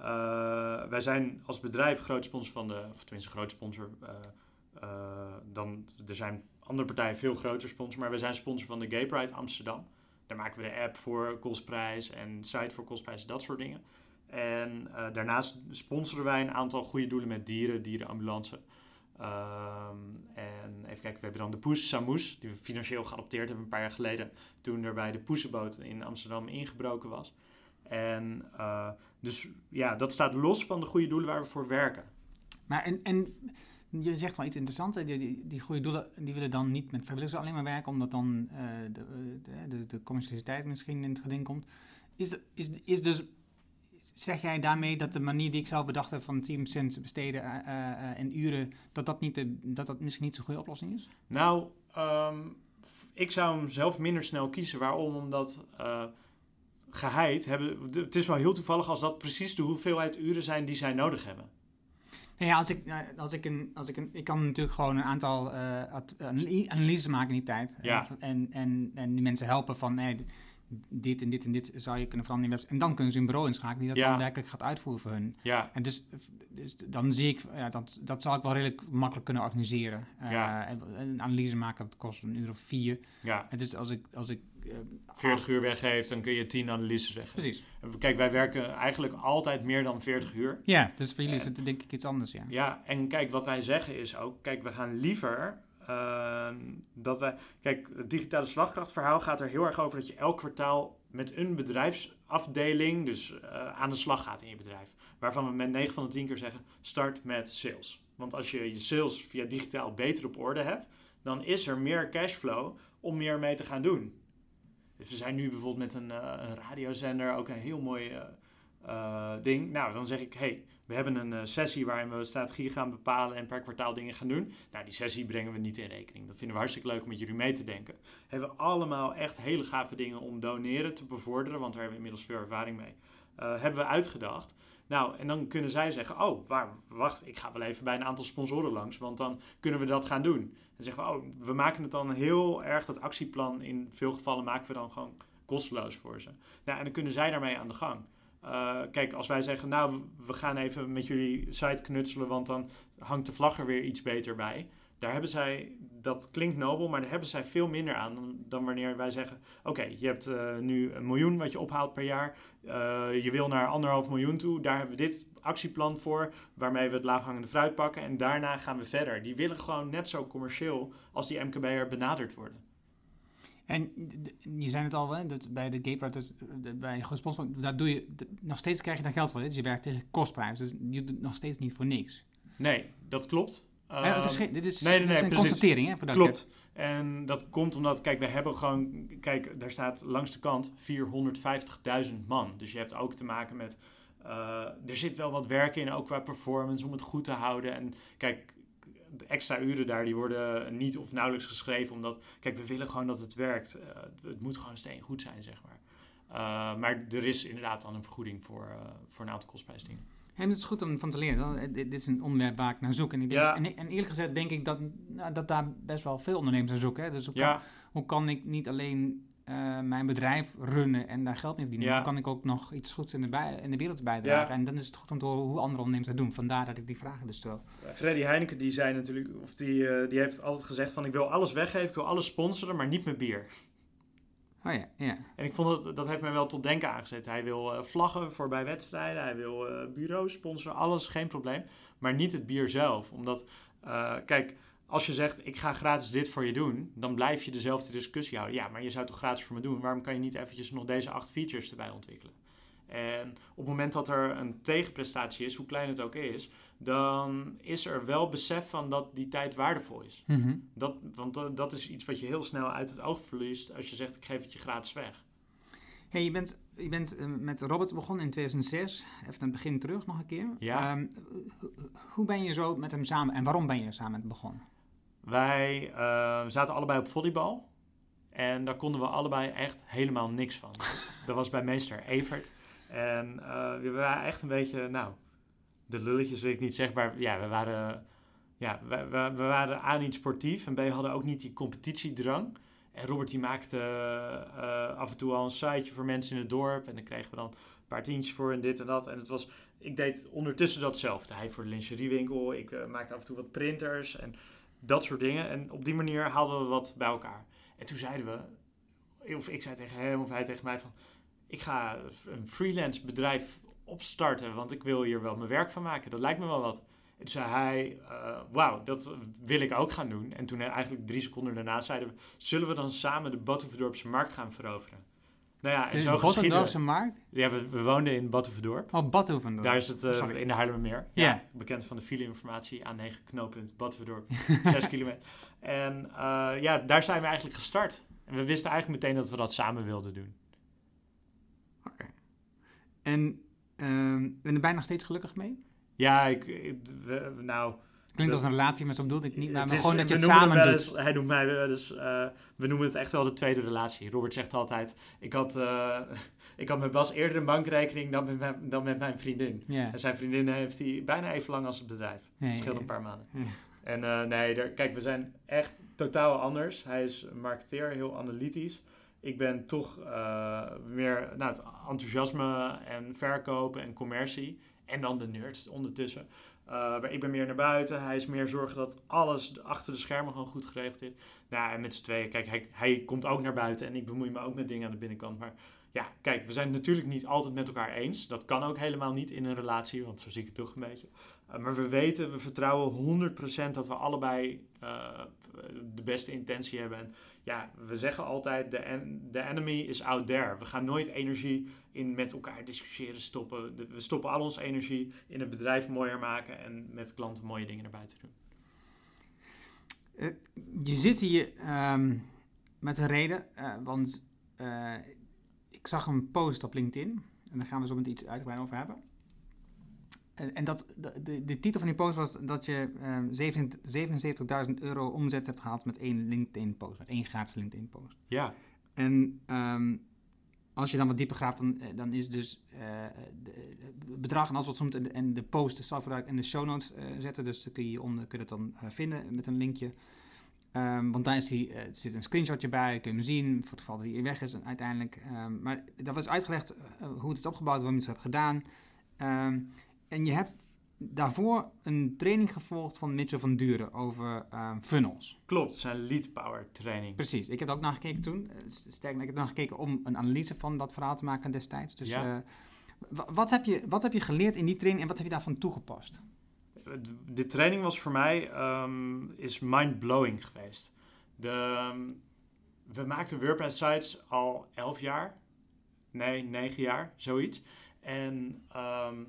Uh, wij zijn als bedrijf groot sponsor van de, of tenminste groot sponsor, uh, uh, dan, er zijn andere partijen veel groter sponsor, maar wij zijn sponsor van de Gay Pride Amsterdam. Daar maken we de app voor Kostprijs en site voor Kostprijs, dat soort dingen. En uh, daarnaast sponsoren wij een aantal goede doelen met dieren, dierenambulance. Um, en even kijken, we hebben dan de Poes Samoes, die we financieel geadopteerd hebben een paar jaar geleden, toen er bij de Poesenboot in Amsterdam ingebroken was. En uh, dus ja, dat staat los van de goede doelen waar we voor werken. Maar en, en je zegt wel iets interessants, die, die, die goede doelen, die willen dan niet met vrijwilligers alleen maar werken, omdat dan uh, de, de, de, de commercialiteit misschien in het geding komt. Is, de, is, is dus, zeg jij daarmee dat de manier die ik zelf bedacht heb van tien procent besteden uh, uh, en uren, dat dat, niet de, dat dat misschien niet zo'n goede oplossing is? Nou, um, ik zou hem zelf minder snel kiezen. Waarom? Omdat uh, geheid hebben, het is wel heel toevallig als dat precies de hoeveelheid uren zijn die zij nodig hebben. Nou ja, als ik, als ik een, als ik een, ik kan natuurlijk gewoon een aantal uh, analyses maken in die tijd. Ja. En, en, en die mensen helpen van, nee, dit en dit en dit zou je kunnen veranderen in website. En dan kunnen ze een bureau inschakelen die dat ja. dan werkelijk gaat uitvoeren voor hun. Ja. En dus, dus dan zie ik, ja, dat, dat zal ik wel redelijk makkelijk kunnen organiseren. Uh, Ja. Een analyse maken, dat kost een uur of vier. Ja. En dus als ik... Als ik uh, veertig uur weggeeft, dan kun je tien analyses weggeven. Precies. Kijk, wij werken eigenlijk altijd meer dan veertig uur. Ja, dus voor jullie is het denk ik iets anders, ja. Ja, en kijk, wat wij zeggen is ook, kijk, we gaan liever uh, dat wij... Kijk, het digitale slagkrachtverhaal gaat er heel erg over dat je elk kwartaal met een bedrijfsafdeling dus uh, aan de slag gaat in je bedrijf. Waarvan we met negen van de tien keer zeggen, start met sales. Want als je je sales via digitaal beter op orde hebt, dan is er meer cashflow om meer mee te gaan doen. Dus we zijn nu bijvoorbeeld met een, uh, een radiozender, ook een heel mooi uh, uh, ding. Nou, dan zeg ik, hey, we hebben een uh, sessie waarin we strategie gaan bepalen en per kwartaal dingen gaan doen. Nou, die sessie brengen we niet in rekening. Dat vinden we hartstikke leuk om met jullie mee te denken. We hebben allemaal echt hele gave dingen om doneren te bevorderen, want daar hebben we inmiddels veel ervaring mee. Uh, hebben we uitgedacht. Nou, en dan kunnen zij zeggen, oh, waar, wacht, ik ga wel even bij een aantal sponsoren langs, want dan kunnen we dat gaan doen. Dan zeggen we, oh, we maken het dan heel erg, dat actieplan, in veel gevallen maken we dan gewoon kosteloos voor ze. Nou, en dan kunnen zij daarmee aan de gang. Uh, kijk, als wij zeggen, nou, we gaan even met jullie site knutselen, want dan hangt de vlag er weer iets beter bij. Daar hebben zij, dat klinkt nobel, maar daar hebben zij veel minder aan dan, dan wanneer wij zeggen, oké, okay, je hebt uh, nu een miljoen wat je ophaalt per jaar. Uh, je wil naar anderhalf miljoen toe, daar hebben we dit actieplan voor waarmee we het laaghangende fruit pakken en daarna gaan we verder. Die willen gewoon net zo commercieel als die M K B'er benaderd worden. En je zei het al, hè, dat bij de Gay Pride, bij gesponsord, daar doe je, nog steeds krijg je daar geld voor. Hè? Dus je werkt tegen kostprijs, dus je doet nog steeds niet voor niks. Nee, dat klopt. Ja, het is geen, dit is, nee, nee, dit is nee, een precies. constatering. Hè, voor dat Klopt. En dat komt omdat, kijk, we hebben gewoon, kijk, daar staat langs de kant vierhonderdvijftigduizend man. Dus je hebt ook te maken met, uh, er zit wel wat werk in, ook qua performance, om het goed te houden. En kijk, de extra uren daar, die worden niet of nauwelijks geschreven, omdat, kijk, we willen gewoon dat het werkt. Uh, het moet gewoon steengoed zijn, zeg maar. Uh, maar er is inderdaad dan een vergoeding voor, uh, voor een aantal kostprijsdingen. Ja, het is goed om van te leren. Dit is een onderwerp waar ik naar zoek. En, ik denk, Ja. en, en eerlijk gezegd denk ik dat, nou, dat daar best wel veel ondernemers naar zoeken. Hè? Dus hoe kan, Ja. hoe kan ik niet alleen uh, mijn bedrijf runnen en daar geld mee verdienen, Ja. maar hoe kan ik ook nog iets goeds in de, bij, in de wereld bijdragen? Ja. En dan is het goed om te horen hoe andere ondernemers dat doen. Vandaar dat ik die vragen dus stel. Freddy Heineken die zei natuurlijk, of die, uh, die heeft altijd gezegd van, ik wil alles weggeven, ik wil alles sponsoren, maar niet mijn bier. Oh ja, ja. En ik vond dat, dat heeft mij wel tot denken aangezet. Hij wil uh, vlaggen voor bij wedstrijden, hij wil uh, bureaus sponsoren, alles, geen probleem. Maar niet het bier zelf. Omdat, uh, kijk, als je zegt, ik ga gratis dit voor je doen, dan blijf je dezelfde discussie houden. Ja, maar je zou toch gratis voor me doen? Waarom kan je niet eventjes nog deze acht features erbij ontwikkelen? En op het moment dat er een tegenprestatie is, hoe klein het ook is, dan is er wel besef van dat die tijd waardevol is. Mm-hmm. Dat, want dat, dat is iets wat je heel snel uit het oog verliest als je zegt, ik geef het je gratis weg. Hey, je bent, je bent uh, met Robert begonnen in tweeduizend zes. Even naar het begin terug nog een keer. Ja. Um, ho- hoe ben je zo met hem samen en waarom ben je samen met hem begonnen? Wij uh, zaten allebei op volleybal. En daar konden we allebei echt helemaal niks van. Dat was bij meester Evert. En uh, we waren echt een beetje, nou, de lulletjes wil ik niet zeggen, maar ja, we waren, ja, we, we, we waren A niet sportief en B hadden ook niet die competitiedrang. En Robert die maakte uh, af en toe al een siteje voor mensen in het dorp. En dan kregen we dan een paar tientjes voor en dit en dat. En het was, ik deed ondertussen datzelfde. Hij voor de lingeriewinkel, ik uh, maakte af en toe wat printers en dat soort dingen. En op die manier haalden we wat bij elkaar. En toen zeiden we, of ik zei tegen hem of hij tegen mij van, ik ga een freelance bedrijf opstarten, want ik wil hier wel mijn werk van maken. Dat lijkt me wel wat. En toen zei hij, uh, wauw, dat wil ik ook gaan doen. En toen eigenlijk drie seconden daarna zeiden we, zullen we dan samen de Badhoevedorpse markt gaan veroveren? Nou ja, en zo geschiedde. Badhoevedorpse markt? Ja, we, we woonden in Badhoevedorp. Oh, Badhoevedorp. Daar is het uh, in de Haarlemmermeer. Ja. Ja, bekend van de file-informatie. A negen knooppunt Badhoevedorp, zes kilometer. En uh, ja, daar zijn we eigenlijk gestart. En we wisten eigenlijk meteen dat we dat samen wilden doen. Oké. Okay. En uh, ben je er bijna nog steeds gelukkig mee? Ja, ik, ik we, nou... Klinkt als een relatie, maar zo bedoel ik niet. Maar, maar is, gewoon dat je het samen doet. Eens, hij noemt mij wel eens, uh, we noemen het echt wel de tweede relatie. Robert zegt altijd, ik had, uh, ik had met Bas eerder een bankrekening dan met mijn, dan met mijn vriendin. Yeah. En zijn vriendin heeft hij bijna even lang als het bedrijf. Het Nee, scheelt nee. een paar maanden. Ja. En uh, nee, daar, kijk, we zijn echt totaal anders. Hij is marketeer, heel analytisch. Ik ben toch uh, meer nou, het enthousiasme en verkopen en commercie. En dan de nerd ondertussen. Uh, maar ik ben meer naar buiten. Hij is meer zorgen dat alles achter de schermen gewoon goed geregeld is. Nou, en met z'n tweeën, kijk, hij, hij komt ook naar buiten. En ik bemoei me ook met dingen aan de binnenkant. Maar ja, kijk, we zijn het natuurlijk niet altijd met elkaar eens. Dat kan ook helemaal niet in een relatie, want zo zie ik het toch een beetje. Uh, maar we weten, we vertrouwen honderd procent dat we allebei uh, de beste intentie hebben. En ja, we zeggen altijd, the, en, the enemy is out there. We gaan nooit energie in met elkaar discussiëren stoppen. De, we stoppen al onze energie in het bedrijf mooier maken en met klanten mooie dingen naar buiten doen. Uh, je zit hier um, met een reden, uh, want uh, ik zag een post op LinkedIn en daar gaan we zo met iets uitgebreid over hebben. En, en dat, de, de, de titel van die post was dat je um, zevenenzeventigduizend euro omzet hebt gehaald met één LinkedIn post, met één gratis LinkedIn post. Ja. En um, als je dan wat dieper graaft, dan, dan is dus uh, het bedrag en alles wat soms en de post, de software in de show notes uh, zetten. Dus dan kun je hieronder kun je dat dan uh, vinden met een linkje. Um, want daar is die, uh, er zit een screenshotje bij, kun je hem zien, voor het geval dat hij weg is en uiteindelijk. Um, maar dat was uitgelegd uh, hoe het is opgebouwd, waarom je het hebt gedaan. Um, en je hebt daarvoor een training gevolgd van Mitchell van Duren over um, funnels. Klopt, zijn lead power training. Precies, ik heb ook nagekeken toen. Sterker, ik heb nagekeken om een analyse van dat verhaal te maken destijds. Dus ja. W- wat, heb je, wat heb je geleerd in die training en wat heb je daarvan toegepast? De training was voor mij um, is mind-blowing geweest. De, um, we maakten WordPress-sites al elf jaar. Nee, negen jaar, zoiets. En um,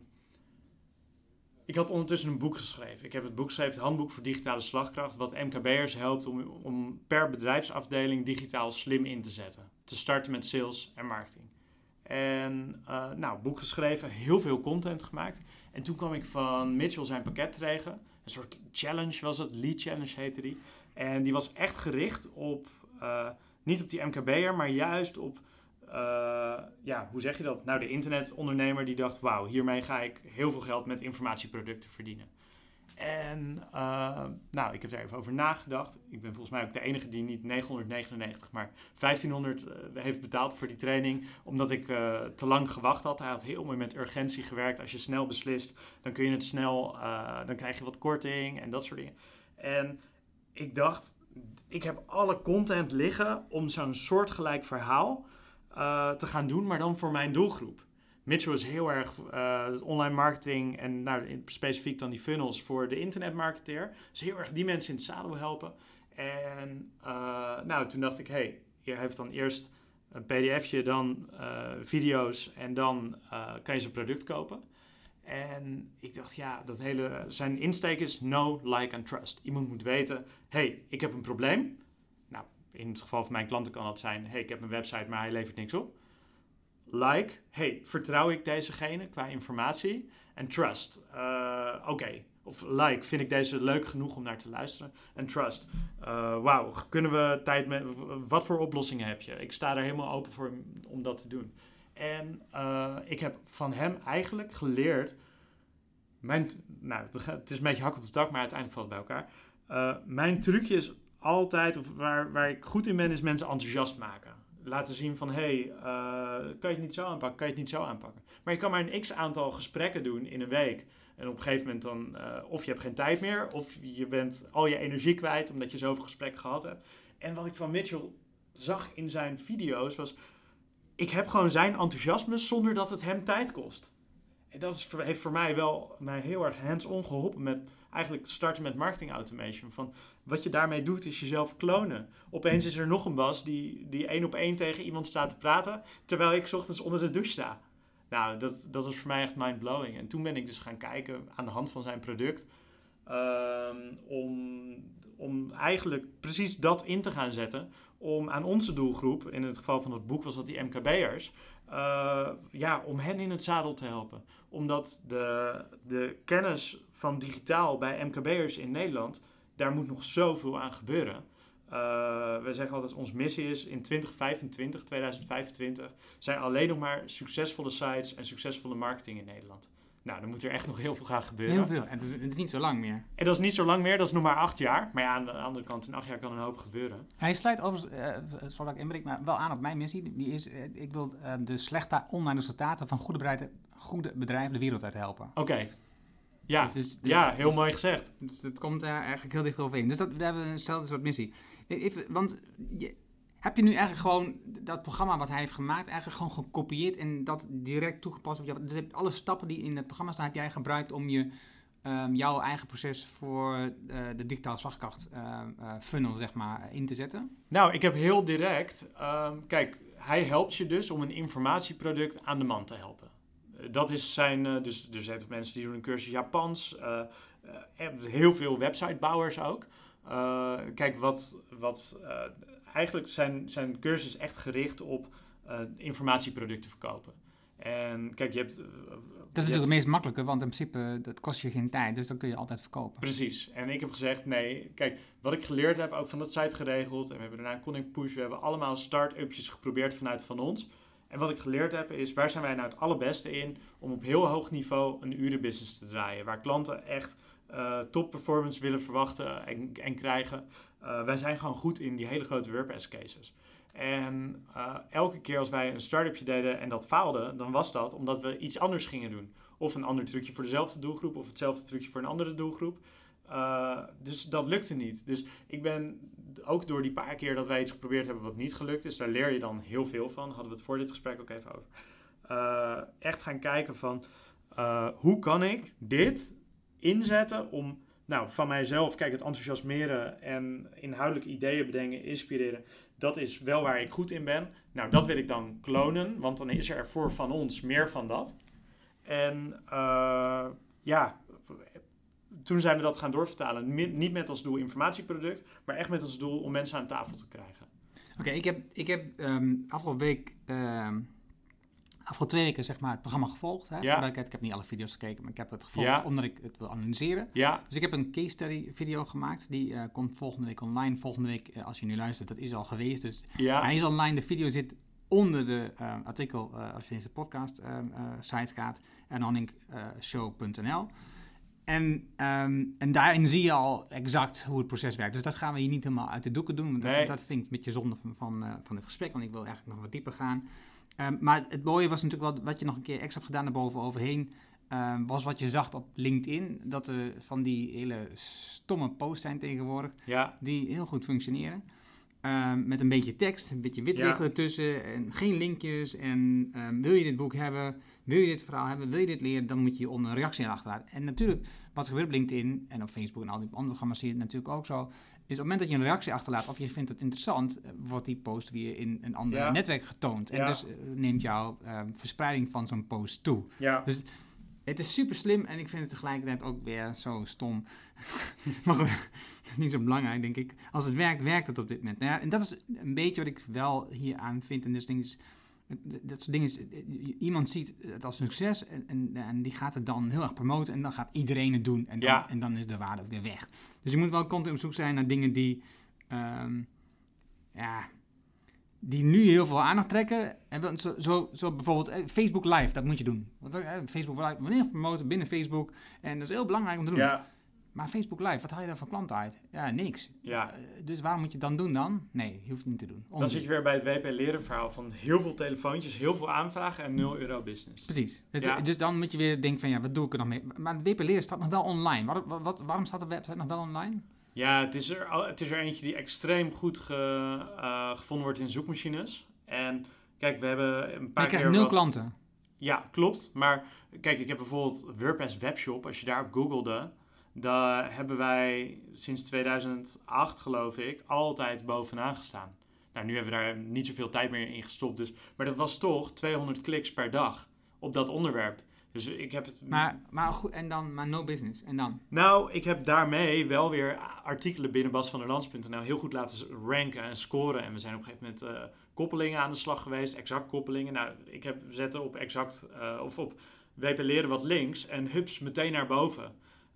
ik had ondertussen een boek geschreven. Ik heb het boek geschreven, het Handboek voor Digitale Slagkracht, wat M K B'ers helpt om, om per bedrijfsafdeling digitaal slim in te zetten. Te starten met sales en marketing. En uh, nou, boek geschreven, heel veel content gemaakt. En toen kwam ik van Mitchell zijn pakket tegen. Een soort challenge was het, Lead Challenge heette die. En die was echt gericht op, uh, niet op die M K B'er, maar juist op, uh, ja, hoe zeg je dat? Nou, de internetondernemer die dacht, wauw, hiermee ga ik heel veel geld met informatieproducten verdienen. En uh, nou, ik heb er even over nagedacht. Ik ben volgens mij ook de enige die niet negenhonderdnegenennegentig, maar vijftienhonderd uh, heeft betaald voor die training. Omdat ik uh, te lang gewacht had. Hij had heel mooi met urgentie gewerkt. Als je snel beslist, dan kun je het snel, uh, dan krijg je wat korting en dat soort dingen. En ik dacht, ik heb alle content liggen om zo'n soortgelijk verhaal uh, te gaan doen, maar dan voor mijn doelgroep. Mitchell is heel erg uh, online marketing en nou, specifiek dan die funnels voor de internetmarketeer. Dus heel erg die mensen in het zadel helpen. En uh, nou, toen dacht ik, hé, hey, je heeft dan eerst een pdfje, dan uh, video's en dan uh, kan je zijn product kopen. En ik dacht, ja, dat hele, zijn insteek is know, like en trust. Iemand moet weten, hé, hey, ik heb een probleem. Nou, in het geval van mijn klanten kan dat zijn, hé, hey, ik heb een website, maar hij levert niks op. Like, hey, vertrouw ik dezegene qua informatie? En trust, uh, oké. Okay. Of like, vind ik deze leuk genoeg om naar te luisteren? En trust, uh, wauw, kunnen we tijd met... Wat voor oplossingen heb je? Ik sta er helemaal open voor om dat te doen. En uh, ik heb van hem eigenlijk geleerd... Mijn, nou, het is een beetje hak op de tak, maar uiteindelijk valt het bij elkaar. Uh, mijn trucje is altijd, of waar, waar ik goed in ben, is mensen enthousiast maken. Laten zien van, hé, hey, uh, kan je het niet zo aanpakken, kan je het niet zo aanpakken. Maar je kan maar een x-aantal gesprekken doen in een week. En op een gegeven moment dan, uh, of je hebt geen tijd meer, of je bent al je energie kwijt, omdat je zoveel gesprekken gehad hebt. En wat ik van Mitchell zag in zijn video's was, ik heb gewoon zijn enthousiasme zonder dat het hem tijd kost. En dat is, heeft voor mij wel mij heel erg hands-on geholpen met eigenlijk starten met marketing automation. Van wat je daarmee doet is jezelf klonen. Opeens is er nog een Bas die, die één op één tegen iemand staat te praten, terwijl ik 's ochtends onder de douche sta. Nou, dat, dat was voor mij echt mind-blowing. En toen ben ik dus gaan kijken aan de hand van zijn product, um, om, om eigenlijk precies dat in te gaan zetten. Om aan onze doelgroep, in het geval van het boek was dat die M K B'ers, uh, ja, om hen in het zadel te helpen. Omdat de, de kennis van digitaal bij M K B'ers in Nederland, daar moet nog zoveel aan gebeuren. Uh, we zeggen altijd, onze missie is in twintig vijfentwintig, tweeduizend vijfentwintig zijn alleen nog maar succesvolle sites en succesvolle marketing in Nederland. Nou, dan moet er echt nog heel veel gaan gebeuren. Heel veel. En het is, het is niet zo lang meer. En dat is niet zo lang meer, dat is nog maar acht jaar. Maar ja, aan de andere kant, in acht jaar kan een hoop gebeuren. Hij sluit overigens, uh, zodat ik inbreek, maar wel aan op mijn missie. Die is, uh, ik wil uh, de slechte online resultaten van goede bedrijven, goede bedrijven de wereld uit helpen. Oké. Okay. Ja, dus, dus, dus, ja, heel dus, mooi gezegd. Dus dat komt uh, eigenlijk heel dicht overheen. Dus dat, daar hebben we eenzelfde soort missie. Even, want je, heb je nu eigenlijk gewoon dat programma wat hij heeft gemaakt eigenlijk gewoon gekopieerd en dat direct toegepast op jou? Dus heb alle stappen die in het programma staan, heb jij gebruikt om je, um, jouw eigen proces voor uh, de digitale slagkracht uh, uh, funnel, zeg maar, in te zetten? Nou, ik heb heel direct, um, kijk, hij helpt je dus om een informatieproduct aan de man te helpen. Dat is zijn, uh, dus er zijn mensen die doen een cursus Japans, uh, uh, heel veel websitebouwers ook. Uh, kijk, wat, wat uh, eigenlijk zijn, zijn cursus echt gericht op uh, informatieproducten verkopen. En kijk, je hebt... Uh, dat is natuurlijk hebt... het meest makkelijke, want in principe dat kost je geen tijd, dus dat kun je altijd verkopen. Precies. En ik heb gezegd, nee, kijk, wat ik geleerd heb, ook van dat site geregeld, en we hebben daarna Connect Push, we hebben allemaal start-upjes geprobeerd vanuit van ons. En wat ik geleerd heb is, waar zijn wij nou het allerbeste in om op heel hoog niveau een urenbusiness te draaien, waar klanten echt uh, top performance willen verwachten en, en krijgen. Uh, wij zijn gewoon goed in die hele grote WordPress cases. En uh, elke keer als wij een start-upje deden en dat faalde, dan was dat omdat we iets anders gingen doen. Of een ander trucje voor dezelfde doelgroep, of hetzelfde trucje voor een andere doelgroep. Uh, dus dat lukte niet. Dus ik ben ook door die paar keer dat wij iets geprobeerd hebben wat niet gelukt is, daar leer je dan heel veel van. Hadden we het voor dit gesprek ook even over. uh, echt gaan kijken van... Uh, hoe kan ik dit inzetten om... Nou, van mijzelf, kijk, het enthousiasmeren en inhoudelijke ideeën bedenken, inspireren... Dat is wel waar ik goed in ben. Nou, dat wil ik dan klonen, want dan is er voor van ons meer van dat. En uh, ja... Toen zijn we dat gaan doorvertalen. Niet met als doel informatieproduct, maar echt met als doel om mensen aan tafel te krijgen. Oké, okay, ik heb, ik heb um, afgelopen week, um, afgelopen twee weken zeg maar het programma gevolgd. Hè? Ja. Ik heb niet alle video's gekeken, maar ik heb het gevolgd ja. omdat ik het wil analyseren. Ja. Dus ik heb een case study video gemaakt. Die uh, komt volgende week online. Volgende week, uh, als je nu luistert, dat is al geweest. Dus ja. hij is online. De video zit onder de uh, artikel uh, als je in de podcast uh, uh, site gaat. erno show punt n l. En, um, en daarin zie je al exact hoe het proces werkt. Dus dat gaan we hier niet helemaal uit de doeken doen. Want dat, nee. dat vind ik een beetje zonde van, van, uh, van dit gesprek. Want ik wil eigenlijk nog wat dieper gaan. Um, maar het mooie was natuurlijk wel wat je nog een keer extra hebt gedaan daarboven overheen. Um, was wat je zag op LinkedIn. Dat er van die hele stomme posts zijn tegenwoordig. Ja. Die heel goed functioneren. Um, met een beetje tekst, een beetje witregel ja. ertussen en geen linkjes. En um, wil je dit boek hebben, wil je dit verhaal hebben, wil je dit leren, dan moet je onder een reactie achterlaten. En natuurlijk, wat er gebeurt op LinkedIn en op Facebook en al die andere programma's zie je het natuurlijk ook zo, is op het moment dat je een reactie achterlaat of je vindt het interessant, wordt die post weer in een ander ja. netwerk getoond. En ja. dus uh, neemt jouw uh, verspreiding van zo'n post toe. Ja. Dus het is super slim en ik vind het tegelijkertijd ook weer zo stom. Maar goed, dat is niet zo belangrijk, denk ik. Als het werkt, werkt het op dit moment. Nou ja, en dat is een beetje wat ik wel hier aan vind. En dus ding is, dat soort dingen is, iemand ziet het als succes en, en, en die gaat het dan heel erg promoten en dan gaat iedereen het doen. En dan, ja. en dan is de waarde ook weer weg. Dus je moet wel continu op zoek zijn naar dingen die... Um, ja... die nu heel veel aandacht trekken. En zo, zo, zo bijvoorbeeld eh, Facebook Live, dat moet je doen. Want eh, Facebook Live, wanneer promoten binnen Facebook. En dat is heel belangrijk om te doen. Ja. Maar Facebook Live, wat haal je daar van klanten uit? Ja, niks. Ja. Uh, dus waarom moet je het dan doen dan? Nee, je hoeft het niet te doen. Onzien. Dan zit je weer bij het W P Leren verhaal van heel veel telefoontjes, heel veel aanvragen en nul euro business. Precies. Het, ja. Dus dan moet je weer denken van ja, wat doe ik er nog mee? Maar het W P Leren staat nog wel online. Wat, wat, wat, waarom staat de website nog wel online? Ja, het is er, het is er eentje die extreem goed ge, uh, gevonden wordt in zoekmachines. En kijk, we hebben een paar keer... Je krijgt nul wat... klanten. Ja, klopt. Maar kijk, ik heb bijvoorbeeld WordPress Webshop. Als je daarop googelde, daar hebben wij sinds tweeduizend acht, geloof ik, altijd bovenaan gestaan. Nou, nu hebben we daar niet zoveel tijd meer in gestopt. Dus, maar dat was toch tweehonderd kliks per dag op dat onderwerp. Dus ik heb het... Maar, maar goed, en dan, maar no business. En dan? Nou, ik heb daarmee wel weer artikelen binnen bas van der lands punt n l heel goed laten ranken en scoren. En we zijn op een gegeven moment uh, koppelingen aan de slag geweest, exact koppelingen. Nou, ik heb zetten op exact, uh, of op W P Leren wat links en hups, meteen naar boven.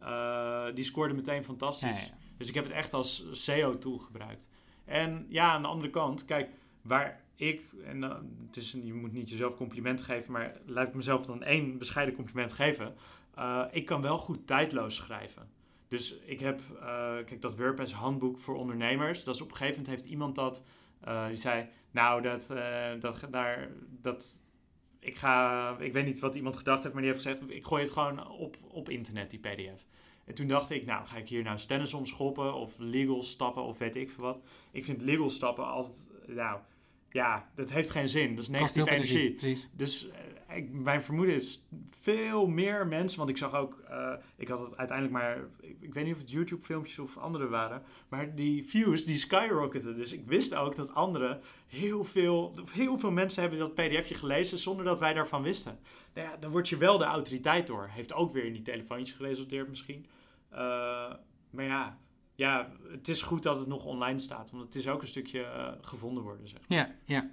Uh, die scoorde meteen fantastisch. Ja, ja. Dus ik heb het echt als S E O-tool gebruikt. En ja, aan de andere kant, kijk, waar... Ik, en uh, het is, je moet niet jezelf complimenten geven, maar laat ik mezelf dan één bescheiden compliment geven. Uh, ik kan wel goed tijdloos schrijven. Dus ik heb, uh, kijk, dat WordPress handboek voor ondernemers. Dat is op een gegeven moment heeft iemand dat, uh, die zei, nou, dat, uh, dat, daar, dat, ik ga, ik weet niet wat iemand gedacht heeft, maar die heeft gezegd, ik gooi het gewoon op, op internet, die P D F. En toen dacht ik, nou, ga ik hier nou stennis omschoppen of legal stappen of weet ik veel wat. Ik vind legal stappen altijd, nou... Ja, dat heeft geen zin. Dat is negatieve energie. energie. Dus uh, ik, mijn vermoeden is veel meer mensen... Want ik zag ook... Uh, ik had het uiteindelijk maar... Ik, ik weet niet of het YouTube-filmpjes of andere waren. Maar die views, die skyrocketen. Dus ik wist ook dat anderen heel veel... Heel veel mensen hebben dat pdfje gelezen... zonder dat wij daarvan wisten. Nou ja, dan word je wel de autoriteit door. Heeft ook weer in die telefoontjes geresulteerd misschien. Uh, maar ja... Ja, het is goed dat het nog online staat. Want het is ook een stukje uh, gevonden worden, zeg maar. Ja, ja.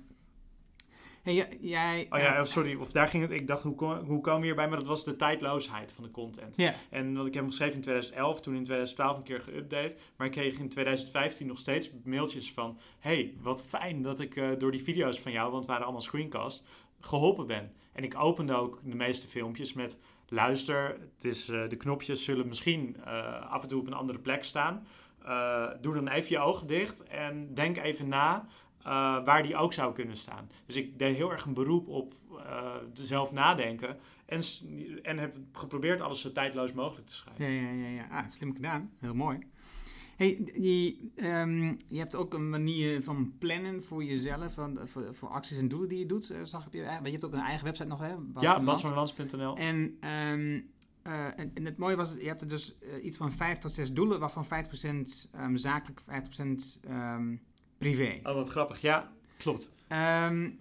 Hey, jij... Oh ja, sorry. Of daar ging het... Ik dacht, hoe kom, hoe komen we hierbij? Maar dat was de tijdloosheid van de content. Ja. En wat ik heb geschreven in twintig elf, toen in twintig twaalf een keer geüpdate. Maar ik kreeg in twintig vijftien nog steeds mailtjes van... Hey, wat fijn dat ik uh, door die video's van jou, want het waren allemaal screencasts, geholpen ben. En ik opende ook de meeste filmpjes met... Luister, het is, uh, de knopjes zullen misschien uh, af en toe op een andere plek staan. Uh, doe dan even je ogen dicht en denk even na uh, waar die ook zou kunnen staan. Dus ik deed heel erg een beroep op uh, zelf nadenken. En, en heb geprobeerd alles zo tijdloos mogelijk te schrijven. Ja, ja, ja. ja. Ah, slim gedaan. Heel mooi. Hey, die, um, je hebt ook een manier van plannen voor jezelf, van, voor, voor acties en doelen die je doet, uh, zag ik. Je, je hebt ook een eigen website nog, hè? Bas ja, bas van lans punt n l. En, um, uh, en, en het mooie was, je hebt er dus uh, iets van vijf tot zes doelen, waarvan vijftig procent um, zakelijk, vijftig procent um, privé. Oh, wat grappig. Ja, klopt. Um,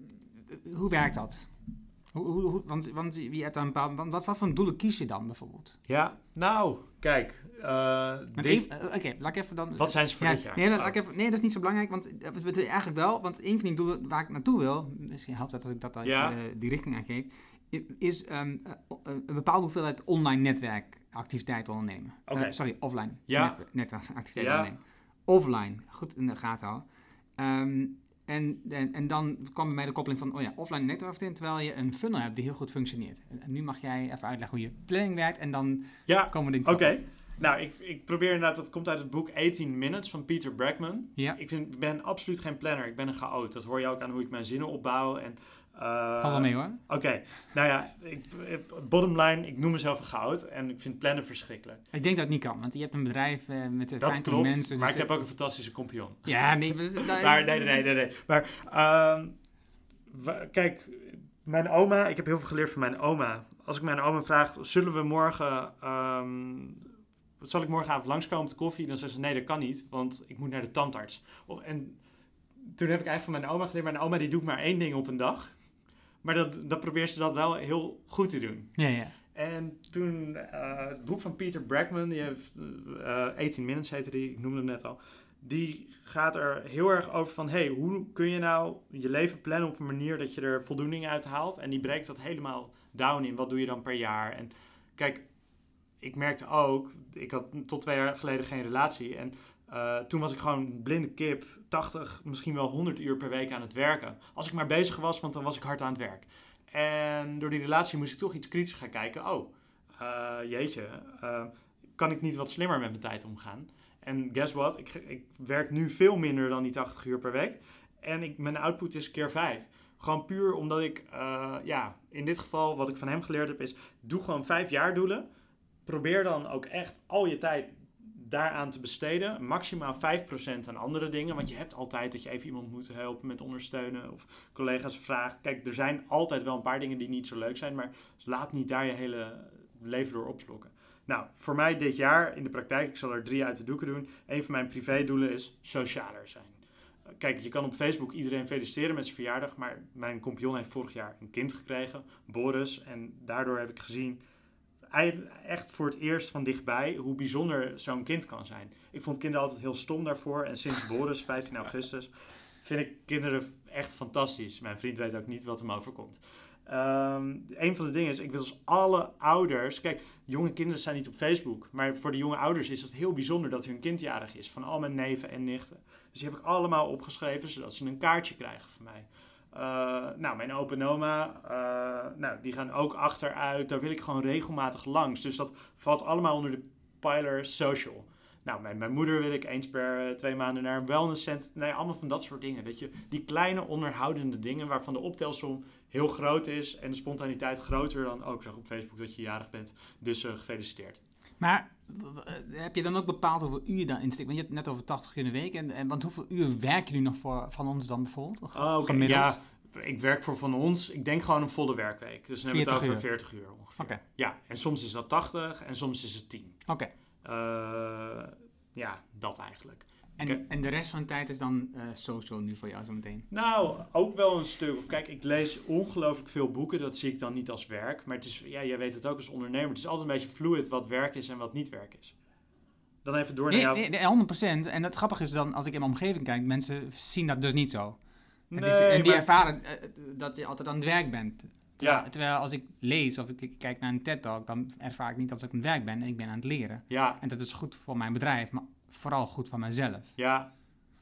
hoe werkt dat? Hoe, hoe, hoe, want, want je hebt dan een bepaald, wat, wat voor doelen kies je dan bijvoorbeeld? Ja, nou, kijk. Uh, dit... uh, Oké, okay, laat ik even dan... Wat zijn ze voor ja, dit jaar? Nee, laat ik even, nee, dat is niet zo belangrijk, want het is eigenlijk wel, want een van die doelen waar ik naartoe wil, misschien helpt dat als ik dat dan ja. uh, die richting aangeef, is um, uh, een bepaalde hoeveelheid online netwerkactiviteiten ondernemen. Okay. Uh, sorry, offline ja. netwerk, netwerkactiviteiten ja. ondernemen. Offline, goed in de gaten houden. Um, En, en, en dan kwam bij mij de koppeling van, oh ja, offline netwerking, terwijl je een funnel hebt die heel goed functioneert. En, en nu mag jij even uitleggen hoe je planning werkt en dan ja, komen we in Oké, okay. nou, ik, ik probeer inderdaad, dat komt uit het boek achttien minutes van Peter Bregman. Ja. Ik vind, ben absoluut geen planner, ik ben een chaot. Dat hoor je ook aan hoe ik mijn zinnen opbouw. En, uh, Valt wel mee hoor. Oké, okay. nou ja, ik, bottom line, ik noem mezelf een chaot en ik vind plannen verschrikkelijk. Ik denk dat het niet kan, want je hebt een bedrijf uh, met dat vijftig klopt, mensen. maar dus ik heb ook een fantastische compagnon. Ja, nee. Maar, maar nee, nee, nee, nee. Maar uh, w- kijk, mijn oma, ik heb heel veel geleerd van mijn oma. Als ik mijn oma vraag, zullen we morgen... Um, zal ik morgenavond langskomen op de koffie? Dan zegt ze, nee, dat kan niet, want ik moet naar de tandarts. Of, en toen heb ik eigenlijk van mijn oma geleerd, mijn oma die doet maar één ding op een dag. Maar dat, dat probeert ze dat wel heel goed te doen. Ja, ja. En toen, uh, het boek van Peter Bregman, die heeft uh, achttien minutes heette die, ik noemde hem net al. Die gaat er heel erg over van, hey, hoe kun je nou je leven plannen op een manier dat je er voldoening uit haalt? En die breekt dat helemaal down in, wat doe je dan per jaar? En kijk, ik merkte ook, ik had tot twee jaar geleden geen relatie. En uh, toen was ik gewoon een blinde kip, tachtig, misschien wel honderd uur per week aan het werken. Als ik maar bezig was, want dan was ik hard aan het werk. En door die relatie moest ik toch iets kritischer gaan kijken. Oh, uh, jeetje, uh, kan ik niet wat slimmer met mijn tijd omgaan? En guess what? Ik, ik werk nu veel minder dan die tachtig uur per week. En ik, mijn output is keer vijf. Gewoon puur omdat ik, uh, ja, in dit geval wat ik van hem geleerd heb is, doe gewoon vijf jaar doelen. Probeer dan ook echt al je tijd daaraan te besteden. Maximaal vijf procent aan andere dingen. Want je hebt altijd dat je even iemand moet helpen met ondersteunen. Of collega's vragen. Kijk, er zijn altijd wel een paar dingen die niet zo leuk zijn. Maar laat niet daar je hele leven door opslokken. Nou, voor mij dit jaar in de praktijk, ik zal er drie uit de doeken doen. Een van mijn privédoelen is socialer zijn. Kijk, je kan op Facebook iedereen feliciteren met zijn verjaardag. Maar mijn compagnon heeft vorig jaar een kind gekregen. Boris. En daardoor heb ik gezien, echt voor het eerst van dichtbij, hoe bijzonder zo'n kind kan zijn. Ik vond kinderen altijd heel stom daarvoor. En sinds Boris, vijftien augustus, vind ik kinderen echt fantastisch. Mijn vriend weet ook niet wat hem overkomt. Um, een van de dingen is, ik wil als alle ouders... Kijk, jonge kinderen zijn niet op Facebook. Maar voor de jonge ouders is het heel bijzonder dat hun kind jarig is. Van al mijn neven en nichten. Dus die heb ik allemaal opgeschreven, zodat ze een kaartje krijgen van mij. Uh, nou, mijn opa en oma, uh, nou, die gaan ook achteruit. Daar wil ik gewoon regelmatig langs. Dus dat valt allemaal onder de pijler social. Nou, mijn, mijn moeder wil ik eens per uh, twee maanden naar een wellnesscentrum. Nee, allemaal van dat soort dingen. Weet je? Die kleine onderhoudende dingen waarvan de optelsom heel groot is. En de spontaniteit groter dan ook. Ik zag op Facebook dat je jarig bent. Dus uh, gefeliciteerd. Maar heb je dan ook bepaald hoeveel uur je dan insteekt? Want je hebt het net over tachtig uur in de week. En, en, want hoeveel uur werk je nu nog voor van ons dan bijvoorbeeld? Oh, oké. Okay. Ja, ik werk voor van ons. Ik denk gewoon een volle werkweek. Dus dan hebben we het over veertig uur ongeveer. Okay. Ja, en soms is dat tachtig en soms is het tien. Oké. Okay. Uh, ja, dat eigenlijk. En, okay. en de rest van de tijd is dan uh, social nu voor jou zo meteen? Nou, ook wel een stuk. Of kijk, ik lees ongelooflijk veel boeken. Dat zie ik dan niet als werk. Maar het is, ja, jij weet het ook als ondernemer. Het is altijd een beetje fluid wat werk is en wat niet werk is. Dan even door naar jou. Nee, nee, honderd procent. En het grappige is dan, als ik in mijn omgeving kijk, mensen zien dat dus niet zo. Nee, is, en die maar... ervaren uh, dat je altijd aan het werk bent. Terwijl, ja. terwijl als ik lees of ik, ik kijk naar een TED-talk, dan ervaar ik niet dat ik aan het werk ben en ik ben aan het leren. Ja. En dat is goed voor mijn bedrijf, maar vooral goed voor mezelf. Ja,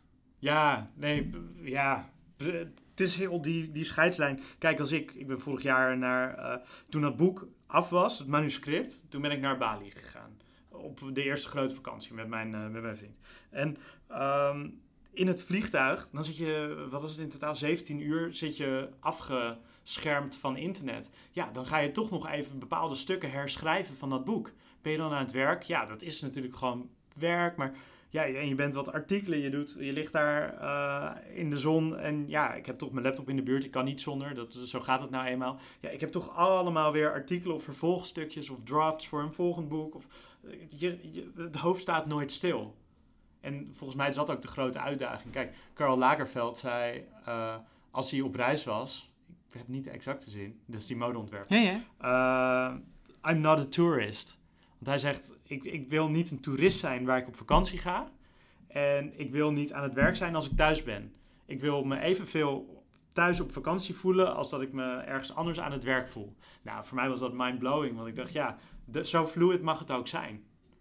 ja, nee, ja. Het is heel die, die scheidslijn. Kijk, als ik, ik ben vorig jaar naar, uh, toen dat boek af was, het manuscript, toen ben ik naar Bali gegaan. Op de eerste grote vakantie met mijn, uh, met mijn vriend. En um, in het vliegtuig, dan zit je, wat was het in totaal, zeventien uur, zit je afgeschermd van internet. Ja, dan ga je toch nog even bepaalde stukken herschrijven van dat boek. Ben je dan aan het werk? Ja, dat is natuurlijk gewoon werk, maar ja, en je bent wat artikelen, je, doet, je ligt daar uh, in de zon en ja, ik heb toch mijn laptop in de buurt, ik kan niet zonder, dat, zo gaat het nou eenmaal. Ja, ik heb toch allemaal weer artikelen of vervolgstukjes of drafts voor een volgend boek. Of, je, je, het hoofd staat nooit stil. En volgens mij is dat ook de grote uitdaging. Kijk, Karl Lagerfeld zei, uh, als hij op reis was, ik heb niet de exacte zin, dat is die modeontwerper. Ja, ja. Uh, I'm not a tourist. Want hij zegt, ik, ik wil niet een toerist zijn waar ik op vakantie ga. En ik wil niet aan het werk zijn als ik thuis ben. Ik wil me evenveel thuis op vakantie voelen als dat ik me ergens anders aan het werk voel. Nou, voor mij was dat mind-blowing. Want ik dacht, ja, de, zo fluid mag het ook zijn.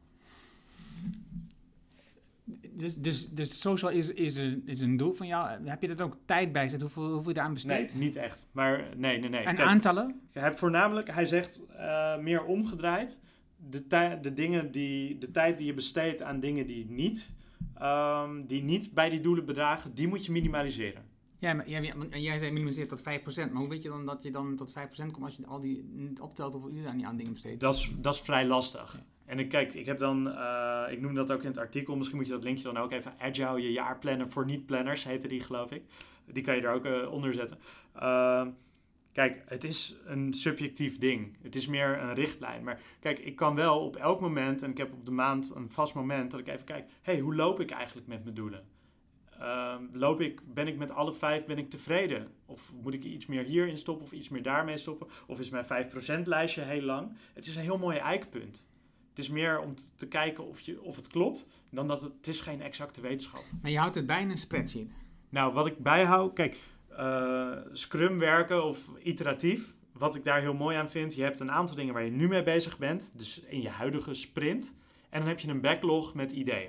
Dus, dus, dus social is, is, een, is een doel van jou. Heb je er ook tijd bij gezet? Hoeveel, hoeveel je daar aan besteedt? Nee, niet echt. Maar nee, nee, nee. En Kijk, aantallen? Hij, voornamelijk, hij zegt uh, meer omgedraaid. De, tij, de, dingen die, de tijd die je besteedt aan dingen die niet, um, die niet bij die doelen bedragen, die moet je minimaliseren. Ja, maar jij, jij zei minimaliseren tot vijf procent. Maar hoe weet je dan dat je dan tot vijf procent komt als je al die niet optelt hoeveel uren aan die aan dingen besteedt? Dat is, dat is vrij lastig. Ja. En ik, kijk, ik heb dan, uh, ik noem dat ook in het artikel, misschien moet je dat linkje dan ook even, Agile, je jaarplanner voor niet-planners, heette die geloof ik. Die kan je er ook uh, onder zetten. Uh, Kijk, het is een subjectief ding. Het is meer een richtlijn. Maar kijk, ik kan wel op elk moment, en ik heb op de maand een vast moment, dat ik even kijk, hé, hey, hoe loop ik eigenlijk met mijn doelen? Uh, loop ik, ben ik met alle vijf, ben ik tevreden? Of moet ik iets meer hierin stoppen of iets meer daarmee stoppen? Of is mijn vijf procent lijstje heel lang? Het is een heel mooi eikpunt. Het is meer om te, te kijken of, je, of het klopt, dan dat het, het is geen exacte wetenschap. Maar je houdt het bij in een spreadsheet? Nou, wat ik bijhoud, kijk, uh, Scrum werken of iteratief, wat ik daar heel mooi aan vind, je hebt een aantal dingen waar je nu mee bezig bent, dus in je huidige sprint, en dan heb je een backlog met ideeën.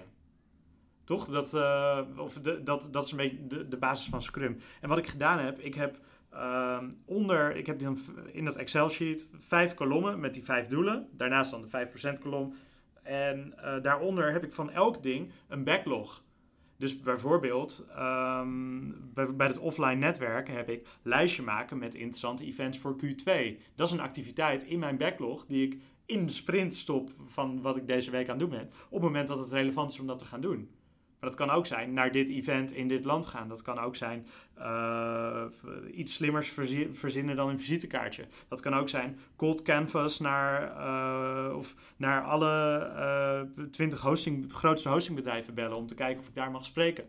Toch? Dat, uh, of de, dat, dat is een beetje de, de basis van Scrum. En wat ik gedaan heb, ik heb uh, onder, ik heb dan in dat Excel-sheet vijf kolommen met die vijf doelen. Daarnaast dan de vijf procent kolom. En uh, daaronder heb ik van elk ding een backlog. Dus bijvoorbeeld, um, bij, bij het offline netwerk heb ik lijstje maken met interessante events voor Q twee. Dat is een activiteit in mijn backlog die ik in de sprint stop van wat ik deze week aan het doen ben. Op het moment dat het relevant is om dat te gaan doen. Maar dat kan ook zijn naar dit event in dit land gaan. Dat kan ook zijn uh, iets slimmers verzi- verzinnen dan een visitekaartje. Dat kan ook zijn cold canvas naar, uh, of naar alle twintig uh, hosting, grootste hostingbedrijven bellen om te kijken of ik daar mag spreken.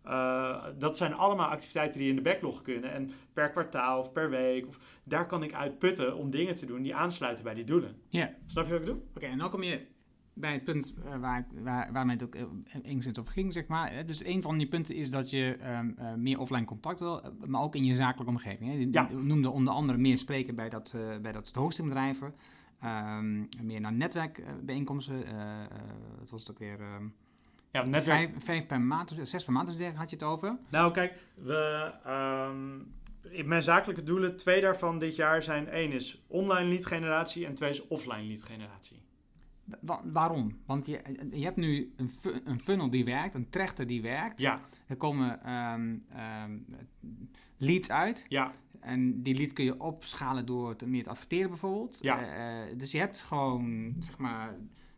Uh, dat zijn allemaal activiteiten die in de backlog kunnen. En per kwartaal of per week, of, daar kan ik uit putten om dingen te doen die aansluiten bij die doelen. Yeah. Snap je wat ik doe? Oké, okay, en dan kom je bij het punt uh, waar, waar, waar het ook uh, enigszins over ging, zeg maar. Dus een van die punten is dat je um, uh, meer offline contact wil, uh, maar ook in je zakelijke omgeving. Hè. Je ja. noemde onder andere meer spreken bij dat, uh, bij dat hostingbedrijven, um, meer naar netwerkbijeenkomsten. Uh, uh, het was het ook weer um, ja, netwerk. vijf, vijf per maand, dus zes per maand, dus daar had je het over. Nou, kijk, we, um, in mijn zakelijke doelen, twee daarvan dit jaar zijn: één is online lead generatie en twee is offline lead generatie. Wa- waarom? Want je, je hebt nu een, fu- een funnel die werkt, een trechter die werkt. Ja. Er komen um, um, leads uit. Ja. En die lead kun je opschalen door te meer te adverteren bijvoorbeeld. Ja. Uh, dus je hebt gewoon, zeg maar,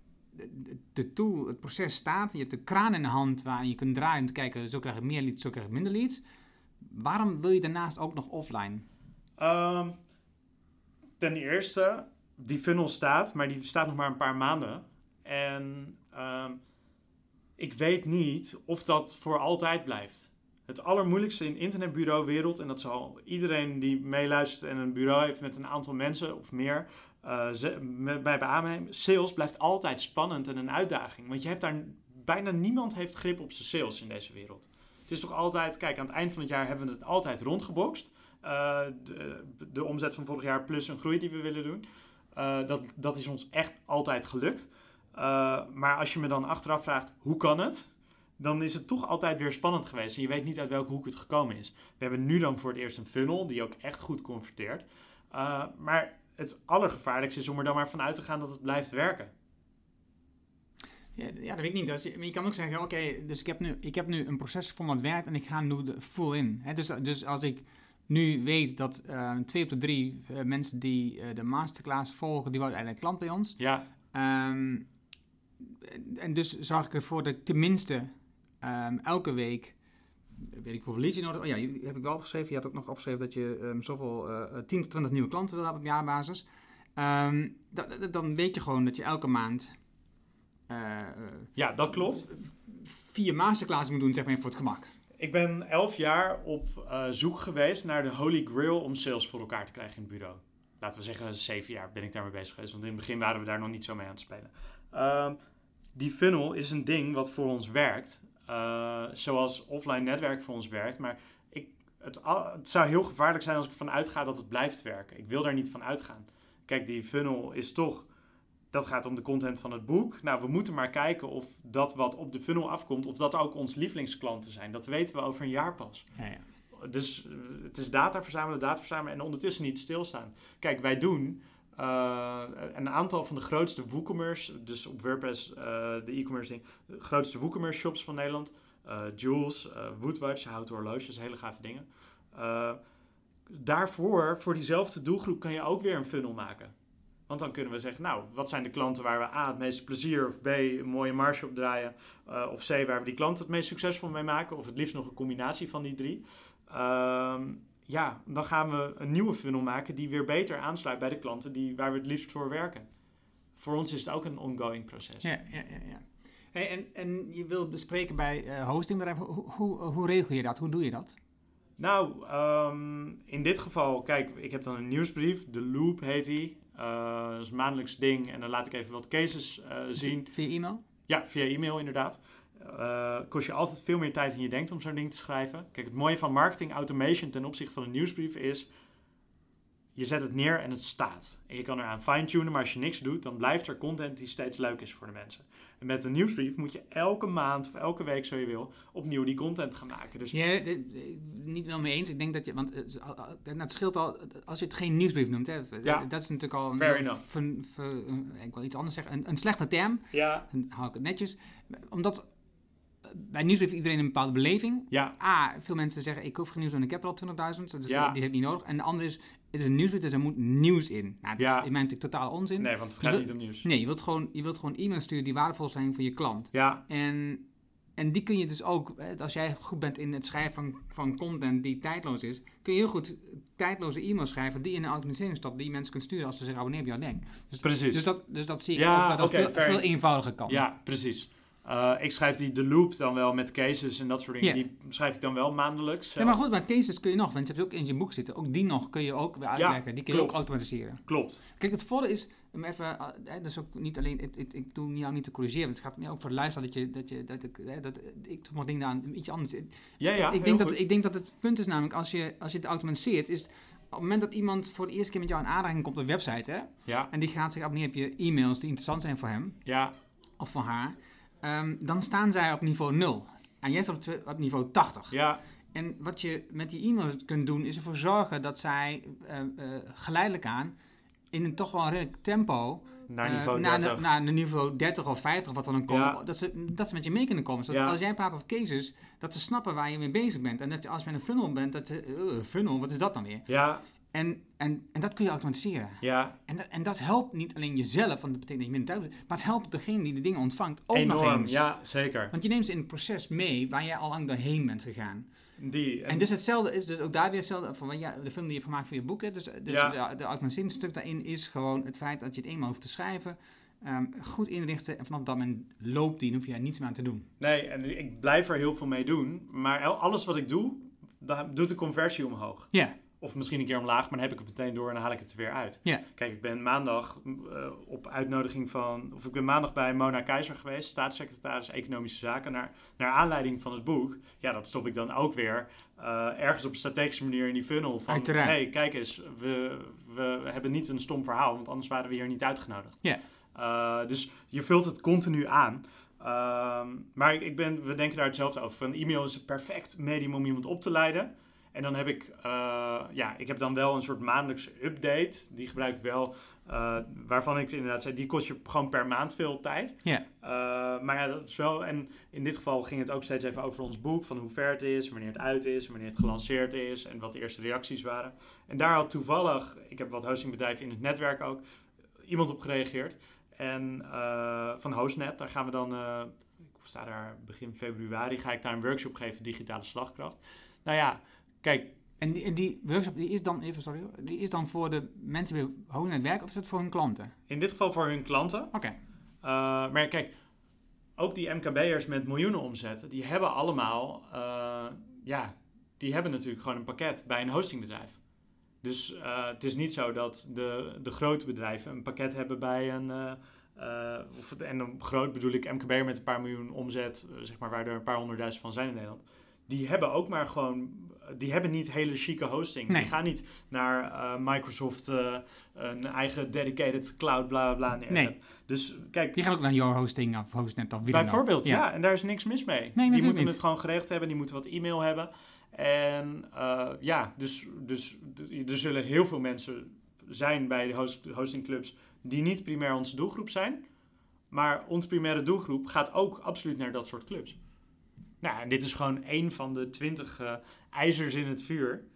de, de tool, het proces staat. Je hebt de kraan in de hand waar je kunt draaien om te kijken, zo krijg ik meer leads, zo krijg ik minder leads. Waarom wil je daarnaast ook nog offline? Um, ten eerste, die funnel staat, maar die staat nog maar een paar maanden. En um, ik weet niet of dat voor altijd blijft. Het allermoeilijkste in internetbureauwereld, en dat zal iedereen die meeluistert en een bureau heeft met een aantal mensen of meer, uh, ze, met, bij beamen, sales blijft altijd spannend en een uitdaging. Want je hebt daar, bijna niemand heeft grip op zijn sales in deze wereld. Het is toch altijd, kijk, aan het eind van het jaar hebben we het altijd rondgebokst. Uh, de, de omzet van vorig jaar plus een groei die we willen doen. Uh, dat, dat is ons echt altijd gelukt. Uh, maar als je me dan achteraf vraagt, hoe kan het? Dan is het toch altijd weer spannend geweest. En je weet niet uit welke hoek het gekomen is. We hebben nu dan voor het eerst een funnel die ook echt goed converteert. Uh, maar het allergevaarlijkste is om er dan maar vanuit te gaan dat het blijft werken. Ja, ja, dat weet ik niet. Dus je, maar je kan ook zeggen, oké, okay, dus ik heb, nu, ik heb nu een proces gevonden dat werkt en ik ga nu de full in. He, dus, dus als ik nu weet dat uh, twee op de drie uh, mensen die uh, de masterclass volgen, die worden eigenlijk klant bij ons. Ja. Um, en dus zorg ik ervoor dat ik tenminste um, elke week, weet ik hoeveel leads je nodig hebt. Oh ja, die heb ik wel opgeschreven. Je had ook nog opgeschreven dat je um, zoveel uh, tien tot twintig nieuwe klanten wil hebben op jaarbasis. Um, da, da, dan weet je gewoon dat je elke maand uh, ja, dat klopt. vier masterclasses moet doen, zeg maar, voor het gemak. Ik ben elf jaar op uh, zoek geweest naar de holy grail om sales voor elkaar te krijgen in het bureau. Laten we zeggen, zeven jaar ben ik daarmee bezig geweest. Want in het begin waren we daar nog niet zo mee aan het spelen. Uh, die funnel is een ding wat voor ons werkt. Uh, zoals offline netwerk voor ons werkt. Maar ik, het, het zou heel gevaarlijk zijn als ik ervan uitga dat het blijft werken. Ik wil daar niet van uitgaan. Kijk, die funnel is toch... Dat gaat om de content van het boek. Nou, we moeten maar kijken of dat wat op de funnel afkomt... of dat ook ons lievelingsklanten zijn. Dat weten we over een jaar pas. Ja, ja. Dus uh, het is data verzamelen, data verzamelen en ondertussen niet stilstaan. Kijk, wij doen uh, een aantal van de grootste WooCommerce, dus op WordPress, uh, de e-commerce ding, de grootste WooCommerce shops van Nederland. Uh, Jules, uh, Woodwatch, houten horloges, hele gave dingen. Uh, daarvoor, voor diezelfde doelgroep, kan je ook weer een funnel maken. Want dan kunnen we zeggen, nou, wat zijn de klanten waar we A, het meeste plezier, of B, een mooie marge op draaien, uh, of C, waar we die klanten het meest succesvol mee maken, of het liefst nog een combinatie van die drie. Uh, ja, dan gaan we een nieuwe funnel maken die weer beter aansluit bij de klanten die, waar we het liefst voor werken. Voor ons is het ook een ongoing proces. Ja, ja, ja. ja. Hey, en, en je wilt bespreken bij uh, hostingbedrijven. Hoe, hoe, hoe regel je dat? Hoe doe je dat? Nou, um, in dit geval, kijk, ik heb dan een nieuwsbrief. De Loop heet die. Uh, dat is een maandelijks ding. En dan laat ik even wat cases uh, zien. Via e-mail? Ja, via e-mail inderdaad. Uh, kost je altijd veel meer tijd dan je denkt om zo'n ding te schrijven. Kijk, het mooie van marketing automation ten opzichte van een nieuwsbrief is... Je zet het neer en het staat. En je kan eraan fine-tunen, maar als je niks doet... dan blijft er content die steeds leuk is voor de mensen. En met een nieuwsbrief moet je elke maand of elke week, zo je wil... opnieuw die content gaan maken. Dus... Ja, de, de, niet wel mee eens. Ik denk dat je... Want het, het scheelt al... Als je het geen nieuwsbrief noemt, hè, ja. dat is natuurlijk al... Fair een, enough. Ver, ver, ik wil iets anders zeggen. Een, een slechte term. Ja. Dan hou ik het netjes. Omdat... Bij nieuwsbrief heeft iedereen een bepaalde beleving. Ja. A, veel mensen zeggen, ik hoef geen nieuws, want ik heb er al twintigduizend. Dus ja. die heb ik niet nodig. En de andere is, het is een nieuwsbrief, dus er moet nieuws in. Nou, dat ja. is in mijn natuurlijk totale onzin. Nee, want het gaat wil, niet om nieuws. Nee, je wilt gewoon, je wilt gewoon e-mails sturen die waardevol zijn voor je klant. Ja. En, en die kun je dus ook, als jij goed bent in het schrijven van, van content die tijdloos is, kun je heel goed tijdloze e-mails schrijven die in een automatisering staat, die mensen kunnen sturen als ze zich abonneren op jouw ding. Dus, precies. Dus dat, dus dat zie ik ja, ook, dat dat okay, veel, veel eenvoudiger kan. Ja, precies. Uh, ik schrijf die de Loop dan wel met cases en dat soort dingen. Ja. Die schrijf ik dan wel maandelijks. Ja, maar goed, maar cases kun je nog, want je hebt ook in je boek zitten. Ook die nog kun je ook weer uitleggen. Ja, die kun je klopt. ook automatiseren. Klopt. Kijk, het voordeel is, om even, uh, dat is ook niet alleen, ik, ik, ik doe jou niet te corrigeren. Het gaat ook voor de luisteraar dat je, dat je, dat ik, dat, dat, ik toch nog dingen aan iets anders. Ja, ja, ik denk dat, ik denk dat het punt is namelijk, als je, als je het automatiseert, is op het moment dat iemand voor de eerste keer met jou in aanraking komt op een website, hè, ja. en die gaat zich abonneren op je e-mails die interessant zijn voor hem, ja. of voor haar, um, dan staan zij op niveau nul. En jij staat op, op niveau tachtig. Ja. En wat je met die e-mails kunt doen, is ervoor zorgen dat zij uh, uh, geleidelijk aan in een toch wel redelijk tempo naar uh, niveau naar, dertig. Naar, naar niveau dertig of vijftig of wat dan ook komt, Ja. dat, ze, dat ze met je mee kunnen komen. Zodat Ja. als jij praat over cases, dat ze snappen waar je mee bezig bent. En dat je als je met een funnel bent, dat ze, uh, funnel, wat is dat dan weer? Ja. En, en, en dat kun je automatiseren. Ja. En, dat, en dat helpt niet alleen jezelf, want dat betekent dat je minder tijd hebt, maar het helpt degene die de dingen ontvangt ook Enorm. nog eens. Ja, zeker. Want je neemt ze in het proces mee waar jij al lang doorheen bent gegaan. Die, en, En dus hetzelfde is dus ook daar weer hetzelfde van ja, de film die je hebt gemaakt voor je boek. Hè, dus dus Ja. de, de automatiseringsstuk daarin is gewoon het feit dat je het eenmaal hoeft te schrijven, um, goed inrichten en vanaf dat moment loopt die en hoef je er niets meer aan te doen. Nee, en ik blijf er heel veel mee doen. Maar el- alles wat ik doe, dan doet de conversie omhoog. Ja. Of misschien een keer omlaag, maar dan heb ik het meteen door en dan haal ik het er weer uit. Ja. Kijk, ik ben maandag uh, op uitnodiging van... Of ik ben maandag bij Mona Keizer geweest, staatssecretaris Economische Zaken, naar, naar aanleiding van het boek. Ja, dat stop ik dan ook weer uh, ergens op een strategische manier in die funnel. Van, Uiteraard. hey, kijk eens, we, we hebben niet een stom verhaal, want anders waren we hier niet uitgenodigd. Ja. Uh, dus je vult het continu aan. Uh, maar ik, ik ben, we denken daar hetzelfde over. Van e-mail is een perfect medium om iemand op te leiden. En dan heb ik, uh, ja, ik heb dan wel een soort maandelijkse update. Die gebruik ik wel, uh, waarvan ik inderdaad zei, die kost je gewoon per maand veel tijd. Ja. Uh, maar ja, dat is wel, en in dit geval ging het ook steeds even over ons boek, van hoe ver het is, wanneer het uit is, wanneer het gelanceerd is en wat de eerste reacties waren. En daar had toevallig, ik heb wat hostingbedrijven in het netwerk ook, iemand op gereageerd. En uh, van Hostnet, daar gaan we dan, uh, ik sta daar begin februari, ga ik daar een workshop geven, digitale slagkracht. Nou ja, kijk. En die, en die workshop die is dan, even sorry, die is dan voor de mensen bij Hostnet werken of is het voor hun klanten? In dit geval voor hun klanten. Oké. Okay. Uh, maar kijk, ook die M K B'ers met miljoenen omzetten, die hebben allemaal, uh, ja, die hebben natuurlijk gewoon een pakket bij een hostingbedrijf. Dus uh, het is niet zo dat de, de grote bedrijven een pakket hebben bij een, uh, uh, of, en dan groot bedoel ik M K B'er met een paar miljoen omzet, uh, zeg maar waar er een paar honderdduizend van zijn in Nederland. Die hebben ook maar gewoon, die hebben niet hele chique hosting. Nee. Die gaan niet naar uh, Microsoft uh, een eigen dedicated cloud bla bla bla. Nee. Dus kijk. Die gaan ook naar Your Hosting of Hostnet of wie dan ook. Bijvoorbeeld, ja. ja. En daar is niks mis mee. Nee, die moeten niet. het gewoon geregeld hebben, die moeten wat e-mail hebben. En uh, ja, dus, dus d- er zullen heel veel mensen zijn bij de host, hostingclubs die niet primair onze doelgroep zijn. Maar onze primaire doelgroep gaat ook absoluut naar dat soort clubs. Nou, en dit is gewoon één van de twintig uh, ijzers in het vuur.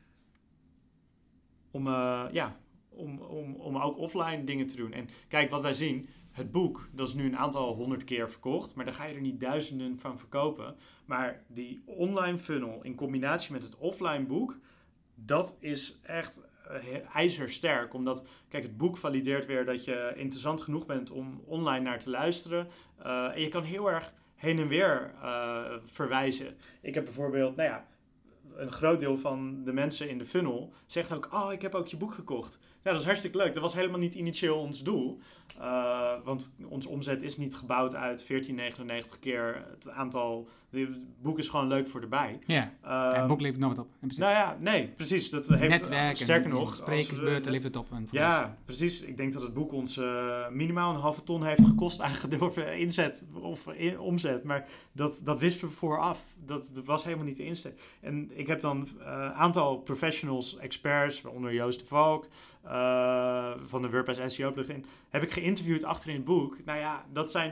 Om, uh, ja, om, om, om ook offline dingen te doen. En kijk, wat wij zien, het boek, dat is nu een aantal honderd keer verkocht. Maar daar ga je er niet duizenden van verkopen. Maar die online funnel in combinatie met het offline boek, dat is echt uh, ijzersterk. Omdat, kijk, het boek valideert weer dat je interessant genoeg bent om online naar te luisteren. Uh, en je kan heel erg heen en weer uh, verwijzen. Ik heb bijvoorbeeld, nou ja, een groot deel van de mensen in de funnel zegt ook, oh, ik heb ook je boek gekocht. Ja, dat is hartstikke leuk. Dat was helemaal niet initieel ons doel. Uh, want onze omzet is niet gebouwd uit veertien negenennegentig keer het aantal. Het boek is gewoon leuk voor erbij. Ja, uh, ja het boek levert nog wat op. Nou ja, nee, precies. Dat heeft netwerk sterker en, nog. sprekersbeurten levert op. En ja, ons. Precies. Ik denk dat het boek ons uh, minimaal een halve ton heeft gekost aan inzet of in, omzet. Maar dat, dat wisten we vooraf. Dat, dat was helemaal niet de insteek. En ik heb dan een uh, aantal professionals, experts, waaronder Joost de Valk, Uh, van de WordPress S E O plugin, heb ik geïnterviewd achterin het boek. Nou ja, dat zijn,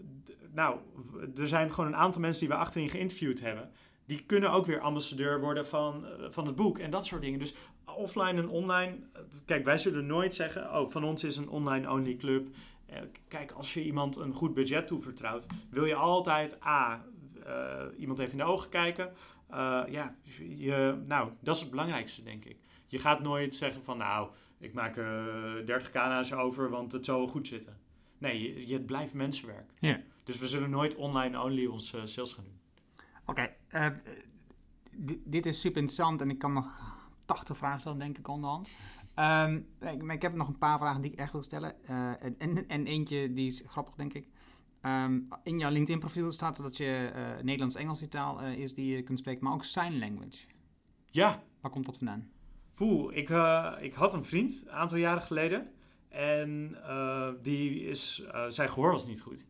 nou, er zijn gewoon een aantal mensen die we achterin geïnterviewd hebben. Die kunnen ook weer ambassadeur worden van, uh, van het boek en dat soort dingen. Dus offline en online, kijk, wij zullen nooit zeggen, oh, van ons is een online-only club. Uh, kijk, als je iemand een goed budget toevertrouwt, wil je altijd, a, uh, iemand even in de ogen kijken. Uh, ja, je, nou, dat is het belangrijkste, denk ik. Je gaat nooit zeggen van, nou, ik maak uh, dertig kana's over, want het zal wel goed zitten. Nee, je, je blijft mensenwerk. Yeah. Dus we zullen nooit online-only ons uh, sales gaan doen. Oké, okay, uh, d- dit is super interessant en ik kan nog tachtig vragen stellen, denk ik, onderhand. Um, maar ik heb nog een paar vragen die ik echt wil stellen. Uh, en, en, en eentje die is grappig, denk ik. Um, in jouw LinkedIn-profiel staat dat je uh, Nederlands-Engels die taal uh, is die je kunt spreken, maar ook sign language. Ja. Waar komt dat vandaan? Poeh, ik, uh, ik had een vriend een aantal jaren geleden. En uh, die is, uh, zijn gehoor was niet goed.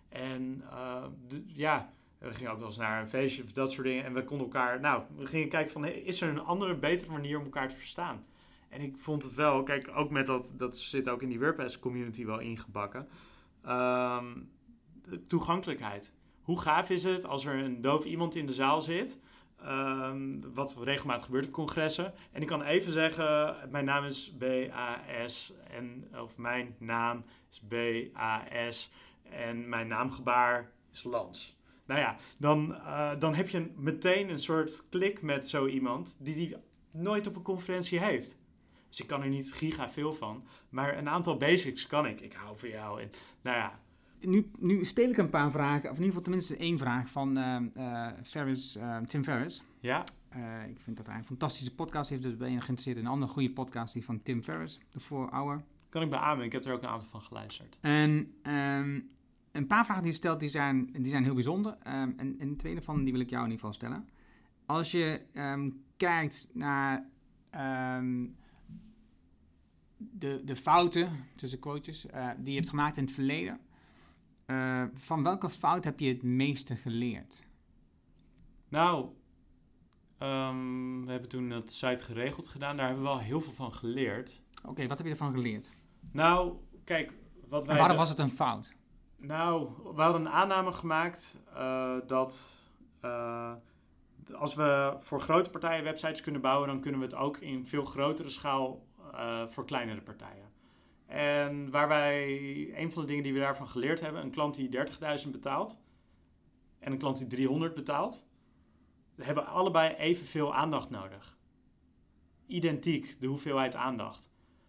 En uh, de, ja, we gingen ook wel eens naar een feestje of dat soort dingen. En we konden elkaar, nou, we gingen kijken van, hey, is er een andere, betere manier om elkaar te verstaan? En ik vond het wel, kijk, ook met dat, dat zit ook in die WordPress community wel ingebakken. Um, de toegankelijkheid. Hoe gaaf is het als er een doof iemand in de zaal zit? Um, wat regelmatig gebeurt op congressen. En ik kan even zeggen, mijn naam is B A S en of mijn naam is B A S en mijn naamgebaar is Lans. Nou ja, dan, uh, dan heb je meteen een soort klik met zo iemand die die nooit op een conferentie heeft. Dus ik kan er niet giga veel van, maar een aantal basics kan ik. Ik hou van jou en nou ja. Nu, nu speel ik een paar vragen, of in ieder geval tenminste één vraag van uh, uh, Ferriss, uh, Tim Ferriss. Ja. Uh, ik vind dat hij een fantastische podcast heeft, dus ben je geïnteresseerd in een andere goede podcast die van Tim Ferriss, de four hour. Kan ik beamen, ik heb er ook een aantal van geluisterd. En um, een paar vragen die je stelt, die zijn, die zijn heel bijzonder. Um, en, en twee daarvan die wil ik jou in ieder geval stellen. Als je um, kijkt naar um, de, de fouten, tussen quotes, uh, die je hebt gemaakt in het verleden. Uh, van welke fout heb je het meeste geleerd? Nou, um, we hebben toen dat site geregeld gedaan. Daar hebben we wel heel veel van geleerd. Oké, okay, wat heb je ervan geleerd? Nou, kijk, wat wij... En waarom was het een fout? Nou, we hadden een aanname gemaakt uh, dat uh, als we voor grote partijen websites kunnen bouwen, dan kunnen we het ook in veel grotere schaal uh, voor kleinere partijen. En waar wij, een van de dingen die we daarvan geleerd hebben, een klant die dertigduizend betaalt en een klant die driehonderd betaalt, hebben allebei evenveel aandacht nodig. Identiek de hoeveelheid aandacht.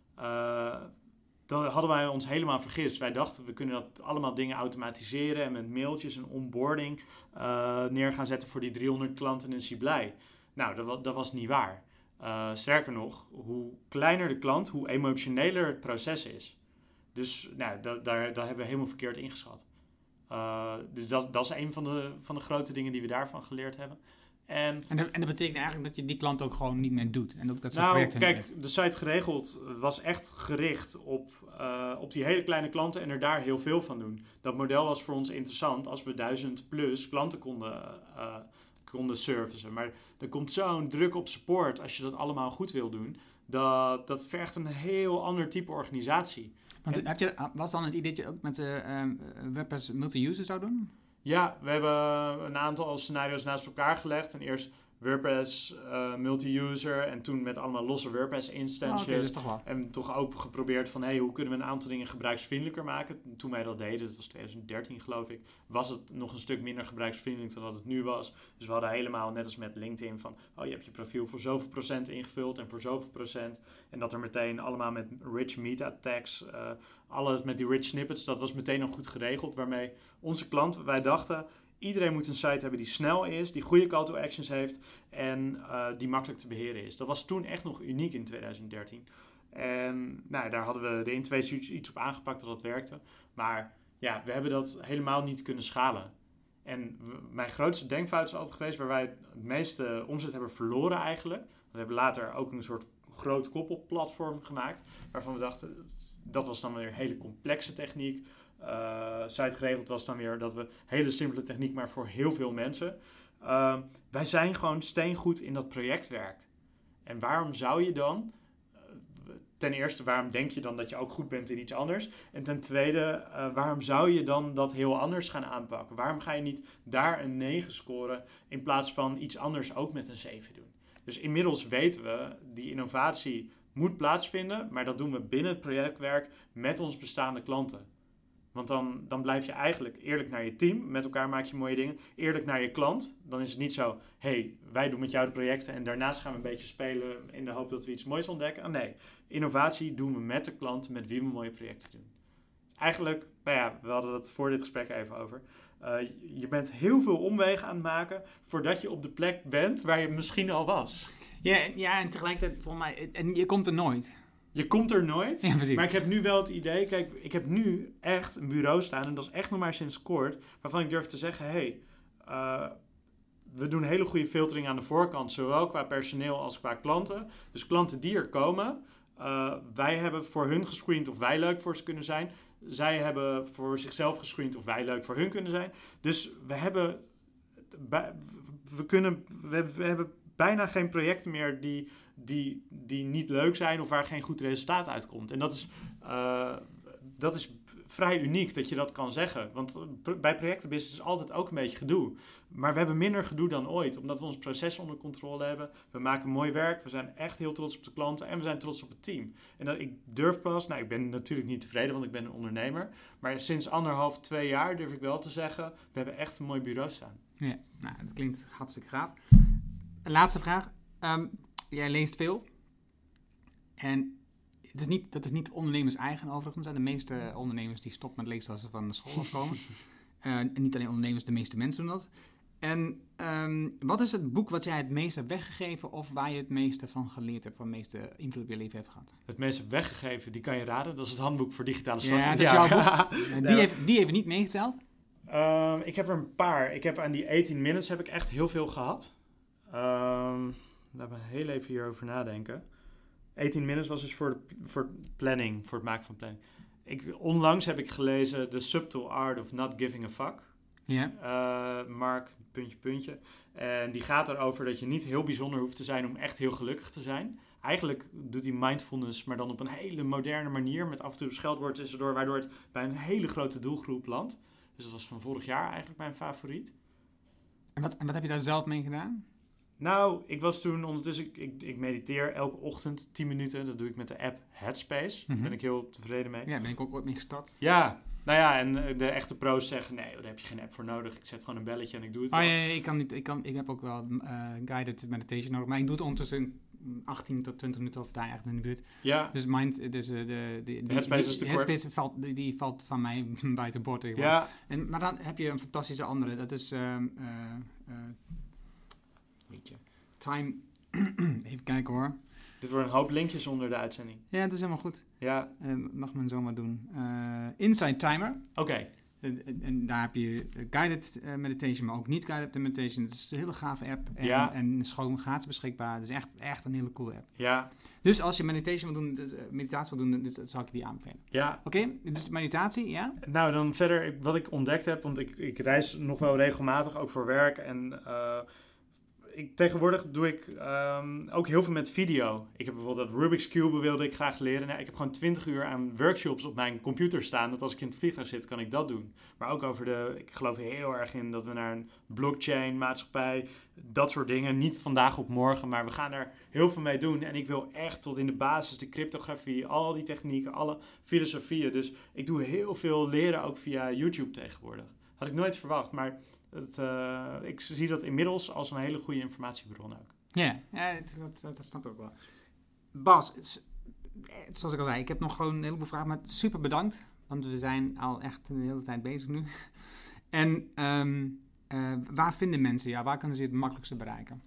Uh, dat hadden wij ons helemaal vergist. Wij dachten, we kunnen dat allemaal dingen automatiseren en met mailtjes en onboarding uh, neer gaan zetten voor die driehonderd klanten en is hij blij. Nou, dat, dat was niet waar. Uh, sterker nog, hoe kleiner de klant, hoe emotioneler het proces is. Dus nou, da- daar, daar hebben we helemaal verkeerd ingeschat. Uh, dus dat, dat is een van de, van de grote dingen die we daarvan geleerd hebben. En, en, dat, en dat betekent eigenlijk dat je die klant ook gewoon niet meer doet. En ook dat soort nou, projecten kijk, niet de site geregeld was echt gericht op, uh, op die hele kleine klanten en er daar heel veel van doen. Dat model was voor ons interessant als we duizend plus klanten konden, uh, konden servicen. Maar er komt zo'n druk op support als je dat allemaal goed wil doen. Dat, dat vergt een heel ander type organisatie. Want en, heb je, was dan het idee dat je ook met uh, uh, WordPress multi-user zou doen? Ja, we hebben een aantal scenario's naast elkaar gelegd. En eerst WordPress uh, multi-user en toen met allemaal losse WordPress instances. Oh, okay, dus toch wel. En toch ook geprobeerd van, hey, hoe kunnen we een aantal dingen gebruiksvriendelijker maken? Toen wij dat deden, dat was twintig dertien geloof ik, was het nog een stuk minder gebruiksvriendelijk dan dat het nu was. Dus we hadden helemaal, net als met LinkedIn, van, oh, je hebt je profiel voor zoveel procent ingevuld en voor zoveel procent. En dat er meteen allemaal met rich meta tags, uh, alles met die rich snippets, dat was meteen al goed geregeld, waarmee onze klanten, wij dachten, iedereen moet een site hebben die snel is, die goede call to actions heeft en uh, die makkelijk te beheren is. Dat was toen echt nog uniek in twintig dertien. En nou, daar hadden we de interface iets op aangepakt dat het werkte. Maar ja, we hebben dat helemaal niet kunnen schalen. En w- mijn grootste denkfout is altijd geweest waar wij het meeste omzet hebben verloren eigenlijk. We hebben later ook een soort groot koppelplatform gemaakt waarvan we dachten, dat was dan weer een hele complexe techniek. Uh, site geregeld was dan weer dat we hele simpele techniek, maar voor heel veel mensen. Uh, wij zijn gewoon steengoed in dat projectwerk. En waarom zou je dan, uh, ten eerste, waarom denk je dan dat je ook goed bent in iets anders? En ten tweede, uh, waarom zou je dan dat heel anders gaan aanpakken? Waarom ga je niet daar een negen scoren in plaats van iets anders ook met een zeven doen? Dus inmiddels weten we, die innovatie moet plaatsvinden, maar dat doen we binnen het projectwerk met ons bestaande klanten. Want dan, dan blijf je eigenlijk eerlijk naar je team. Met elkaar maak je mooie dingen. Eerlijk naar je klant. Dan is het niet zo, hey, wij doen met jou de projecten en daarnaast gaan we een beetje spelen in de hoop dat we iets moois ontdekken. Oh, nee, innovatie doen we met de klant met wie we mooie projecten doen. Eigenlijk, nou ja, we hadden het voor dit gesprek even over. Uh, je bent heel veel omwegen aan het maken voordat je op de plek bent waar je misschien al was. Ja, ja en tegelijkertijd, volgens mij, en je komt er nooit. Je komt er nooit, ja, maar ik heb nu wel het idee, kijk, ik heb nu echt een bureau staan en dat is echt nog maar sinds kort, waarvan ik durf te zeggen, hé, hey, uh, we doen hele goede filtering aan de voorkant, zowel qua personeel als qua klanten. Dus klanten die er komen, uh, wij hebben voor hun gescreend of wij leuk voor ze kunnen zijn. Zij hebben voor zichzelf gescreend of wij leuk voor hun kunnen zijn. Dus we hebben, we kunnen, we, we hebben bijna geen projecten meer die... Die, die niet leuk zijn of waar geen goed resultaat uitkomt. En dat is, uh, dat is vrij uniek dat je dat kan zeggen. Want bij projectenbusiness is altijd ook een beetje gedoe. Maar we hebben minder gedoe dan ooit, omdat we ons proces onder controle hebben. We maken mooi werk, we zijn echt heel trots op de klanten en we zijn trots op het team. En dat, ik durf pas, nou ik ben natuurlijk niet tevreden, want ik ben een ondernemer. Maar sinds anderhalf, twee jaar durf ik wel te zeggen, we hebben echt een mooi bureau staan. Ja, nou dat klinkt hartstikke gaaf. Een laatste vraag. Um, Jij leest veel. En het is niet, dat is niet ondernemers eigen overigens. De meeste ondernemers die stoppen met lezen als ze van de school afkomen. uh, en niet alleen ondernemers, de meeste mensen doen dat. En um, wat is het boek wat jij het meest hebt weggegeven of waar je het meeste van geleerd hebt, waar het meeste invloed op je leven hebt gehad? Het meeste weggegeven, die kan je raden. Dat is het handboek voor digitale slag. Ja, dat is jouw boek. En die, heeft, die heeft niet meegeteld? Um, ik heb er een paar. Ik heb aan die achttien minutes heb ik echt heel veel gehad. Um, Laten we heel even hierover nadenken. achttien minutes was dus voor, de, voor planning, voor het maken van planning. Ik, onlangs heb ik gelezen The Subtle Art of Not Giving a Fuck. Ja. Uh, Mark, puntje, puntje. En die gaat erover dat je niet heel bijzonder hoeft te zijn om echt heel gelukkig te zijn. Eigenlijk doet hij mindfulness, maar dan op een hele moderne manier. Met af en toe scheldwoord tussendoor, waardoor het bij een hele grote doelgroep landt. Dus dat was van vorig jaar eigenlijk mijn favoriet. En wat, en wat heb je daar zelf mee gedaan? Nou, ik was toen ondertussen... Ik, ik, ik mediteer elke ochtend tien minuten. Dat doe ik met de app Headspace. Daar Mhm. ben ik heel tevreden mee. Ja, ben ik ook ooit mee gestart. Ja, nou ja, en de echte pro's zeggen... Nee, daar heb je geen app voor nodig. Ik zet gewoon een belletje en ik doe het Oh wel. ja, ja, ik kan niet. Ik, kan, ik heb ook wel uh, guided meditation nodig. Maar ik doe het ondertussen achttien tot twintig minuten of daar echt in de buurt. Ja, Dus mind, dus uh, de, de, die, Headspace die, is te die kort. Headspace valt, die, die valt van mij buiten boord tegenwoordig. ja, En, maar dan heb je een fantastische andere. Dat is, um, uh, uh, weet je, time. Even kijken hoor. dit worden een hoop linkjes onder de uitzending. Ja, het is helemaal goed. Ja, Uh, mag men zomaar doen. Uh, Inside Timer. oké. En, en, en daar heb je guided uh, meditation, maar ook niet guided meditation. Het is een hele gave app. En, Ja. en is gewoon gratis beschikbaar. Het is echt, echt een hele coole app. Ja, Dus als je meditation wil doen, dus, uh, meditatie wil doen, dus, zou ik je die aanbevelen. ja. Oké, dus meditatie, ja? Nou, dan verder ik- wat ik ontdekt heb, want ik, ik reis nog wel regelmatig, ook voor werk. En uh, ik, tegenwoordig doe ik um, ook heel veel met video. Ik heb bijvoorbeeld dat Rubik's Cube wilde ik graag leren. Nou, ik heb gewoon twintig uur aan workshops op mijn computer staan. Dat als ik in het vliegtuig zit, kan ik dat doen. Maar ook over de, ik geloof heel erg in dat we naar een blockchain, maatschappij, dat soort dingen. Niet vandaag op morgen, maar we gaan er heel veel mee doen. En ik wil echt tot in de basis, de cryptografie, al die technieken, alle filosofieën. Dus ik doe heel veel leren ook via YouTube tegenwoordig. Had ik nooit verwacht, maar het, uh, ik zie dat inmiddels als een hele goede informatiebron ook. Ja, ja het, dat, dat, dat snap ik ook wel. Bas, het is- het- zoals ik al zei, ik heb nog gewoon een heleboel vragen, maar super bedankt. Want we zijn al echt een hele tijd bezig nu. En um, uh, waar vinden mensen jou? Waar kunnen ze je het makkelijkste bereiken?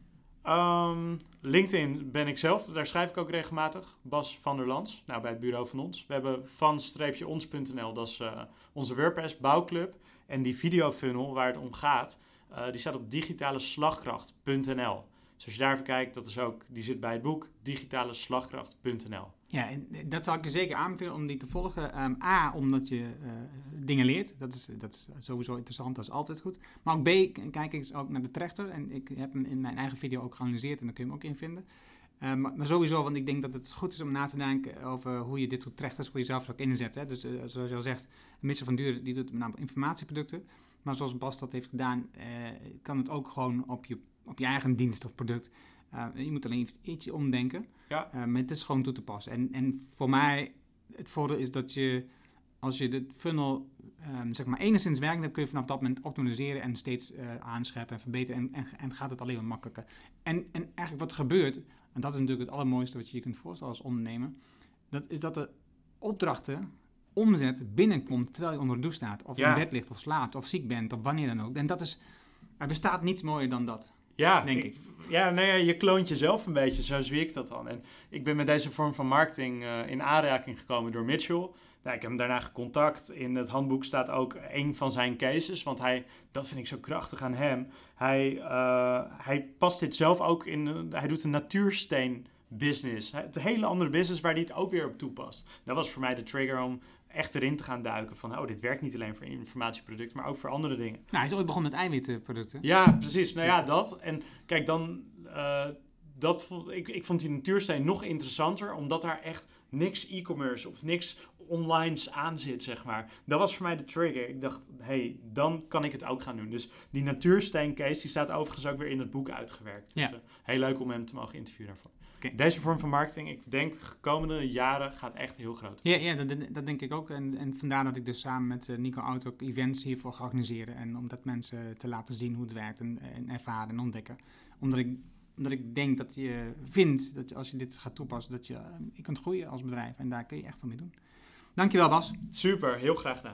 Um, LinkedIn ben ik zelf, daar schrijf ik ook regelmatig. Bas van der Lans, nou bij het bureau van ons. We hebben van-ons punt n l, dat is uh, onze WordPress bouwclub. En die videofunnel waar het om gaat, uh, die staat op digitale slagkracht punt n l. Dus als je daar even kijkt, dat is ook, die zit bij het boek digitale slagkracht punt n l. Ja, en dat zou ik je zeker aanbevelen om die te volgen. Um, A, omdat je uh, dingen leert. Dat is, dat is sowieso interessant, dat is altijd goed. Maar ook B, k- kijk eens ook naar de trechter. En ik heb hem in mijn eigen video ook geanalyseerd en daar kun je hem ook in vinden. Uh, maar, maar sowieso, want ik denk dat het goed is om na te denken over hoe je dit soort trechters voor jezelf zou kunnen inzetten. Hè. Dus uh, zoals je al zegt, Mister van Duren die doet met name informatieproducten. Maar zoals Bas dat heeft gedaan, uh, kan het ook gewoon op je, op je eigen dienst of product. Uh, je moet alleen ietsje omdenken. Ja. Uh, maar het is gewoon toe te passen. En, en voor mij, het voordeel is dat je, als je de funnel um, zeg maar enigszins werkt, dan kun je vanaf dat moment optimaliseren en steeds uh, aanscherpen en verbeteren. En, en, en gaat het alleen maar makkelijker. En, en eigenlijk wat er gebeurt, en dat is natuurlijk het allermooiste wat je je kunt voorstellen als ondernemer, dat is dat de opdrachten, omzet binnenkomt terwijl je onder de douche staat. Of Ja. in bed ligt, of slaapt, of ziek bent, of wanneer dan ook. En dat is, er bestaat niets mooier dan dat. Ja, Denk ik. Ja, nou ja, je kloont jezelf een beetje, zo zie ik dat dan. En ik ben met deze vorm van marketing uh, in aanraking gekomen door Mitchell. Nou, ik heb hem daarna gecontact. In het handboek staat ook een van zijn cases, want hij, dat vind ik zo krachtig aan hem. Hij, uh, hij past dit zelf ook in, uh, hij doet een natuursteen business. Een hele andere business waar hij het ook weer op toepast. Dat was voor mij de trigger om echt erin te gaan duiken van, oh, dit werkt niet alleen voor informatieproducten, maar ook voor andere dingen. Nou, hij is ooit begonnen met eiwittenproducten. Ja, precies. Nou ja, dat. En kijk, dan, uh, dat vond, ik, ik vond die natuursteen nog interessanter, omdat daar echt niks e-commerce of niks onlines aan zit, zeg maar. Dat was voor mij de trigger. Ik dacht, hé, hey, dan kan ik het ook gaan doen. Dus die natuursteen case, die staat overigens ook weer in het boek uitgewerkt. Ja. Dus uh, heel leuk om hem te mogen interviewen daarvoor. Okay. Deze vorm van marketing, ik denk de komende jaren gaat echt heel groot. Ja, ja dat, dat denk ik ook. En, en vandaar dat ik dus samen met uh, Nico Oud ook events hiervoor ga organiseren. En om dat mensen te laten zien hoe het werkt en, en ervaren en ontdekken. Omdat ik, omdat ik denk dat je vindt dat als je dit gaat toepassen, dat je, uh, je kunt groeien als bedrijf. En daar kun je echt veel mee doen. Dankjewel, Bas. Super, heel graag gedaan.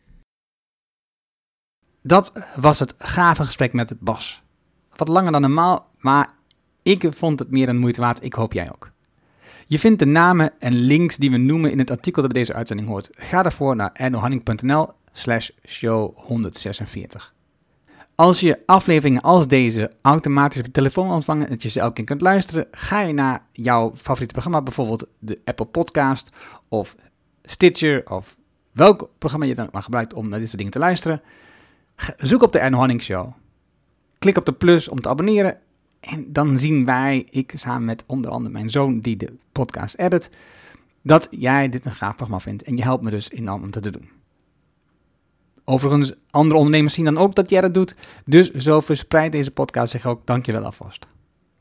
Dat was het gave gesprek met Bas. Wat langer dan normaal, maar ik vond het meer dan de moeite waard. Ik hoop jij ook. Je vindt de namen en links die we noemen in het artikel dat bij deze uitzending hoort. Ga daarvoor naar ernohanning.nl slash show honderdzesenveertig. Als je afleveringen als deze automatisch op je telefoon ontvangen en dat je ze elke keer kunt luisteren, ga je naar jouw favoriete programma, bijvoorbeeld de Apple Podcast of Stitcher of welk programma je dan maar gebruikt om naar dit soort dingen te luisteren. Zoek op de Erno Hanning Show. Klik op de plus om te abonneren. En dan zien wij, ik samen met onder andere mijn zoon die de podcast edit, dat jij dit een gaaf programma vindt. En je helpt me dus enorm om te doen. Overigens, andere ondernemers zien dan ook dat jij dat doet. Dus zo verspreidt deze podcast zich ook. Dank je wel alvast.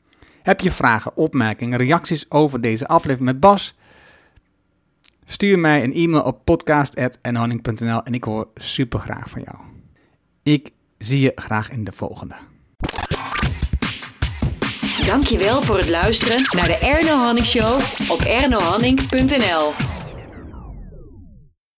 Heb je vragen, opmerkingen, reacties over deze aflevering met Bas? Stuur mij een e-mail op podcast at ernohanning punt n l en ik hoor super graag van jou. Ik zie je graag in de volgende. Dankjewel voor het luisteren naar de Erno Hanning Show op erno hanning punt n l.